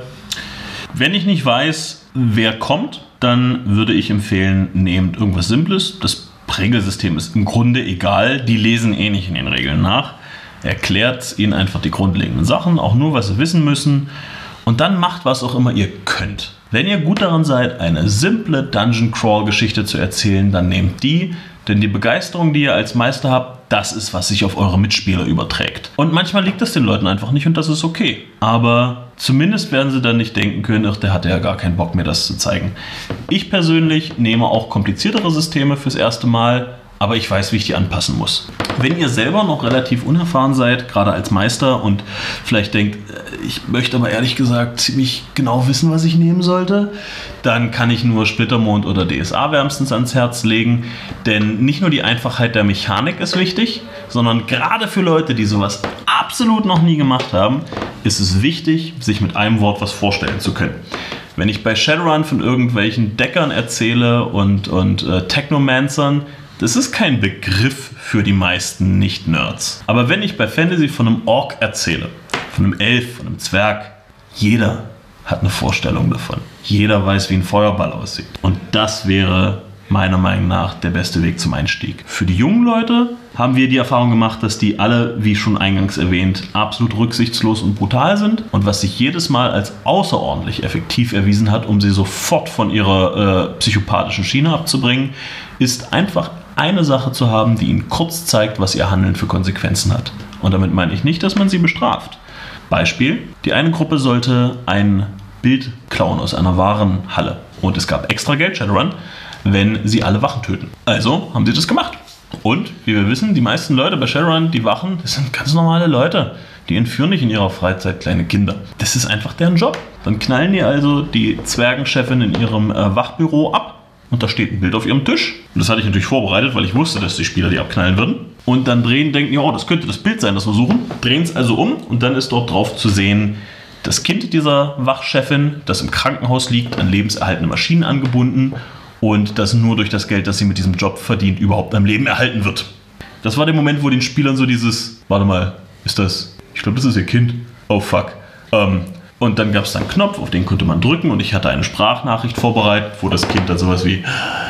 Wenn ich nicht weiß, wer kommt, dann würde ich empfehlen, nehmt irgendwas Simples. Das Regelsystem ist im Grunde egal, die lesen eh nicht in den Regeln nach. Erklärt ihnen einfach die grundlegenden Sachen, auch nur, was sie wissen müssen. Und dann macht, was auch immer ihr könnt. Wenn ihr gut daran seid, eine simple Dungeon-Crawl-Geschichte zu erzählen, dann nehmt die, denn die Begeisterung, die ihr als Meister habt, das ist, was sich auf eure Mitspieler überträgt. Und manchmal liegt das den Leuten einfach nicht und das ist okay. Aber zumindest werden sie dann nicht denken können, ach, der hatte ja gar keinen Bock, mir das zu zeigen. Ich persönlich nehme auch kompliziertere Systeme fürs erste Mal, aber ich weiß, wie ich die anpassen muss. Wenn ihr selber noch relativ unerfahren seid, gerade als Meister und vielleicht denkt, ich möchte aber ehrlich gesagt ziemlich genau wissen, was ich nehmen sollte, dann kann ich nur Splittermond oder D S A wärmstens ans Herz legen, denn nicht nur die Einfachheit der Mechanik ist wichtig, sondern gerade für Leute, die sowas absolut noch nie gemacht haben, ist es wichtig, sich mit einem Wort was vorstellen zu können. Wenn ich bei Shadowrun von irgendwelchen Deckern erzähle und, und äh, Technomancern, das ist kein Begriff für die meisten Nicht-Nerds. Aber wenn ich bei Fantasy von einem Ork erzähle, von einem Elf, von einem Zwerg, jeder hat eine Vorstellung davon. Jeder weiß, wie ein Feuerball aussieht. Und das wäre meiner Meinung nach der beste Weg zum Einstieg. Für die jungen Leute haben wir die Erfahrung gemacht, dass die alle, wie schon eingangs erwähnt, absolut rücksichtslos und brutal sind. Und was sich jedes Mal als außerordentlich effektiv erwiesen hat, um sie sofort von ihrer äh, psychopathischen Schiene abzubringen, ist einfach eine Sache zu haben, die ihnen kurz zeigt, was ihr Handeln für Konsequenzen hat. Und damit meine ich nicht, dass man sie bestraft. Beispiel, die eine Gruppe sollte ein Bild klauen aus einer Warenhalle. Und es gab extra Geld, Shadowrun, wenn sie alle Wachen töten. Also haben sie das gemacht. Und, wie wir wissen, die meisten Leute bei Shadowrun, die Wachen, das sind ganz normale Leute. Die entführen nicht in ihrer Freizeit kleine Kinder. Das ist einfach deren Job. Dann knallen die also die Zwergenchefin in ihrem äh, Wachbüro ab. Und da steht ein Bild auf ihrem Tisch. Und das hatte ich natürlich vorbereitet, weil ich wusste, dass die Spieler die abknallen würden. Und dann drehen, denken, ja, oh, das könnte das Bild sein, das wir suchen. Drehen es also um und dann ist dort drauf zu sehen, das Kind dieser Wachchefin, das im Krankenhaus liegt, an lebenserhaltende Maschinen angebunden und das nur durch das Geld, das sie mit diesem Job verdient, überhaupt am Leben erhalten wird. Das war der Moment, wo den Spielern so dieses, warte mal, ist das, ich glaube, das ist ihr Kind. Oh fuck. Ähm, Und dann gab es einen Knopf, auf den konnte man drücken und ich hatte eine Sprachnachricht vorbereitet, wo das Kind dann sowas wie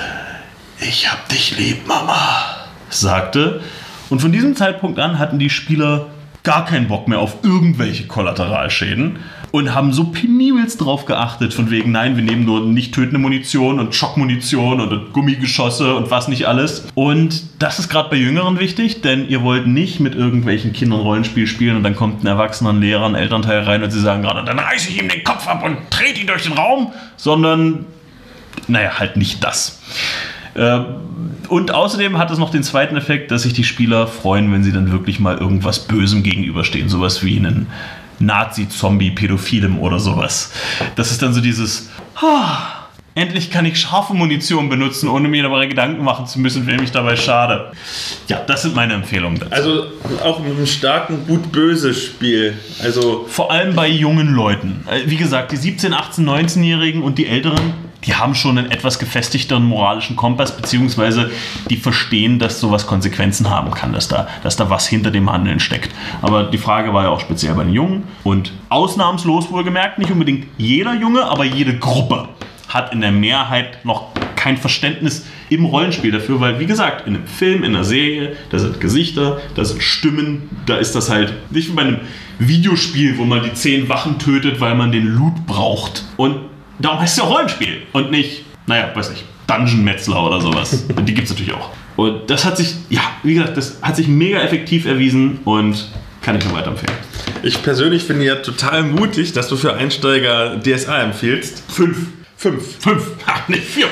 "Ich hab dich lieb, Mama" sagte. Und von diesem Zeitpunkt an hatten die Spieler gar keinen Bock mehr auf irgendwelche Kollateralschäden und haben so penibelst drauf geachtet, von wegen, nein, wir nehmen nur nicht tötende Munition und Schockmunition und Gummigeschosse und was nicht alles. Und das ist gerade bei Jüngeren wichtig, denn ihr wollt nicht mit irgendwelchen Kindern Rollenspiel spielen und dann kommt ein erwachsener Lehrer, ein Elternteil rein und sie sagen gerade, dann reiße ich ihm den Kopf ab und trete ihn durch den Raum, sondern, naja, halt nicht das. Und außerdem hat es noch den zweiten Effekt, dass sich die Spieler freuen, wenn sie dann wirklich mal irgendwas Bösem gegenüberstehen. Sowas wie einen Nazi-Zombie-Pädophilem oder sowas. Das ist dann so dieses... Ah, endlich kann ich scharfe Munition benutzen, ohne mir dabei Gedanken machen zu müssen, wem ich dabei schade. Ja, das sind meine Empfehlungen dazu. Also auch mit einem starken Gut-Böse-Spiel. Also vor allem bei jungen Leuten. Wie gesagt, die siebzehn-, achtzehn-, neunzehnjährigen und die Älteren, die haben schon einen etwas gefestigteren moralischen Kompass, beziehungsweise die verstehen, dass sowas Konsequenzen haben kann, dass da, dass da was hinter dem Handeln steckt. Aber die Frage war ja auch speziell bei den Jungen. Und ausnahmslos wohlgemerkt, nicht unbedingt jeder Junge, aber jede Gruppe hat in der Mehrheit noch kein Verständnis im Rollenspiel dafür, weil, wie gesagt, in einem Film, in einer Serie, da sind Gesichter, da sind Stimmen, da ist das halt nicht wie bei einem Videospiel, wo man die zehn Wachen tötet, weil man den Loot braucht. Und darum heißt es ja Rollenspiel und nicht, naja, weiß nicht, Dungeon-Metzler oder sowas. Die gibt es natürlich auch. Und das hat sich, ja, wie gesagt, das hat sich mega effektiv erwiesen und kann ich nur weiterempfehlen. Ich persönlich finde ja total mutig, dass du für Einsteiger D S A empfiehlst. Fünf. Fünf. Fünf. Ach, nicht vier.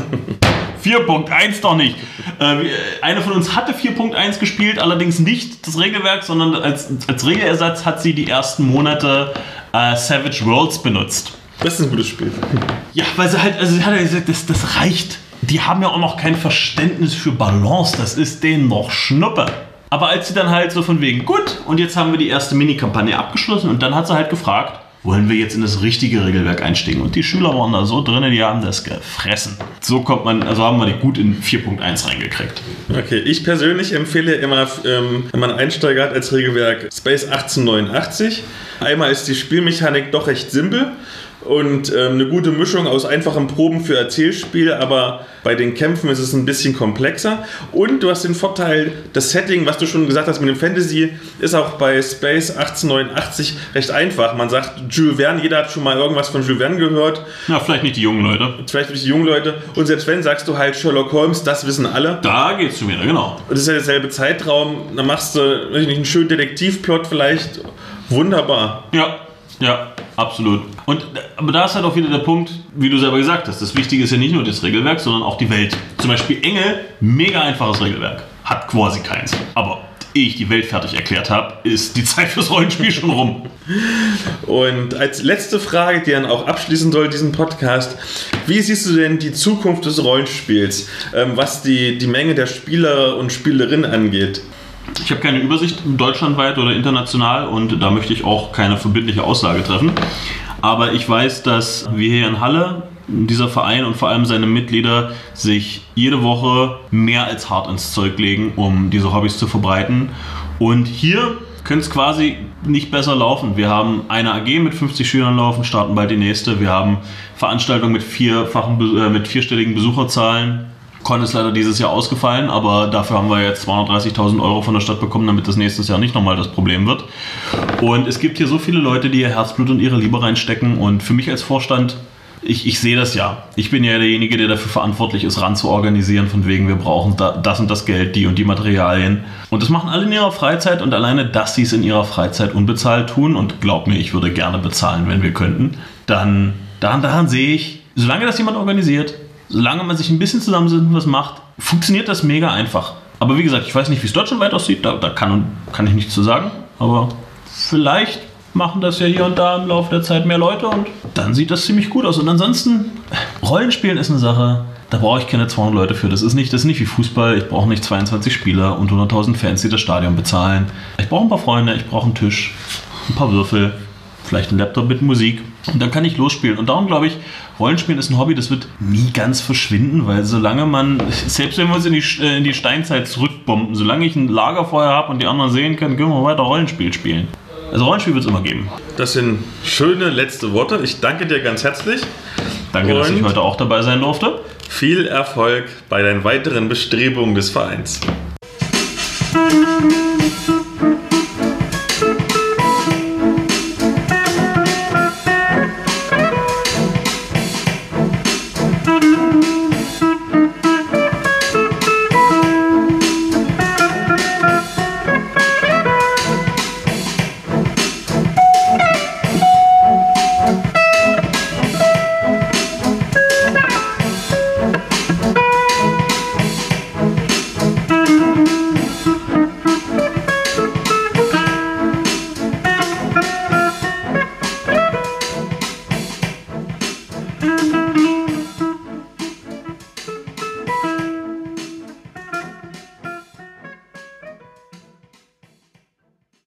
vier Punkt eins doch nicht. Äh, eine von uns hatte vier Punkt eins gespielt, allerdings nicht das Regelwerk, sondern als, als Regelersatz hat sie die ersten Monate äh, Savage Worlds benutzt. Das ist ein gutes Spiel. Ja, weil sie halt, also sie hat ja gesagt, das, das reicht. Die haben ja auch noch kein Verständnis für Balance, das ist denen noch Schnuppe. Aber als sie dann halt so von wegen, gut, und jetzt haben wir die erste Minikampagne abgeschlossen und dann hat sie halt gefragt, wollen wir jetzt in das richtige Regelwerk einsteigen? Und die Schüler waren da so drin, die haben das gefressen. So kommt man, also haben wir die gut in vier Punkt eins reingekriegt. Okay, ich persönlich empfehle immer, ähm, wenn man einen Einsteiger hat, als Regelwerk Space achtzehnhundertneunundachtzig. Einmal ist die Spielmechanik doch recht simpel und ähm, eine gute Mischung aus einfachen Proben für Erzählspiel, aber bei den Kämpfen ist es ein bisschen komplexer. Und du hast den Vorteil, das Setting, was du schon gesagt hast mit dem Fantasy, ist auch bei Space achtzehnhundertneunundachtzig recht einfach. Man sagt Jules Verne, jeder hat schon mal irgendwas von Jules Verne gehört. Na, vielleicht nicht die jungen Leute. Vielleicht nicht die jungen Leute. Und selbst wenn, sagst du halt Sherlock Holmes, das wissen alle. Da geht's schon wieder, genau. Und das ist ja derselbe Zeitraum. Dann machst du weiß ich nicht, einen schönen Detektivplot vielleicht. Wunderbar. Ja. Ja, absolut. Und, aber da ist halt auch wieder der Punkt, wie du selber gesagt hast, das Wichtige ist ja nicht nur das Regelwerk, sondern auch die Welt. Zum Beispiel Engel, mega einfaches Regelwerk, hat quasi keins. Aber ehe ich die Welt fertig erklärt habe, ist die Zeit fürs Rollenspiel schon rum. Und als letzte Frage, die dann auch abschließen soll, diesen Podcast, wie siehst du denn die Zukunft des Rollenspiels, was die, die Menge der Spieler und Spielerinnen angeht? Ich habe keine Übersicht deutschlandweit oder international und da möchte ich auch keine verbindliche Aussage treffen. Aber ich weiß, dass wir hier in Halle, dieser Verein und vor allem seine Mitglieder, sich jede Woche mehr als hart ins Zeug legen, um diese Hobbys zu verbreiten. Und hier könnte es quasi nicht besser laufen. Wir haben eine A G mit fünfzig Schülern laufen, starten bald die nächste. Wir haben Veranstaltungen mit, vierfachen, äh, mit vierstelligen Besucherzahlen. Con ist leider dieses Jahr ausgefallen, aber dafür haben wir jetzt zweihundertdreißigtausend Euro von der Stadt bekommen, damit das nächstes Jahr nicht nochmal das Problem wird. Und es gibt hier so viele Leute, die ihr Herzblut und ihre Liebe reinstecken und für mich als Vorstand, ich, ich sehe das ja. Ich bin ja derjenige, der dafür verantwortlich ist, ran zu organisieren, von wegen wir brauchen da, das und das Geld, die und die Materialien. Und das machen alle in ihrer Freizeit und alleine, dass sie es in ihrer Freizeit unbezahlt tun und glaub mir, ich würde gerne bezahlen, wenn wir könnten, dann daran, daran sehe ich, solange das jemand organisiert, solange man sich ein bisschen zusammensetzt und was macht, funktioniert das mega einfach. Aber wie gesagt, ich weiß nicht, wie es deutschlandweit aussieht, da, da kann, kann ich nichts zu sagen. Aber vielleicht machen das ja hier und da im Laufe der Zeit mehr Leute und dann sieht das ziemlich gut aus. Und ansonsten, Rollenspielen ist eine Sache, da brauche ich keine zweihundert Leute für. Das ist nicht, das ist nicht wie Fußball, ich brauche nicht zweiundzwanzig Spieler und hunderttausend Fans, die das Stadion bezahlen. Ich brauche ein paar Freunde, ich brauche einen Tisch, ein paar Würfel, vielleicht einen Laptop mit Musik und dann kann ich losspielen. Und darum glaube ich, Rollenspielen ist ein Hobby, das wird nie ganz verschwinden, weil solange man, selbst wenn wir uns in die, in die Steinzeit zurückbomben, solange ich ein Lagerfeuer habe und die anderen sehen können, können wir weiter Rollenspiel spielen. Also Rollenspiel wird es immer geben. Das sind schöne letzte Worte. Ich danke dir ganz herzlich. Danke, und dass ich heute auch dabei sein durfte. Viel Erfolg bei deinen weiteren Bestrebungen des Vereins.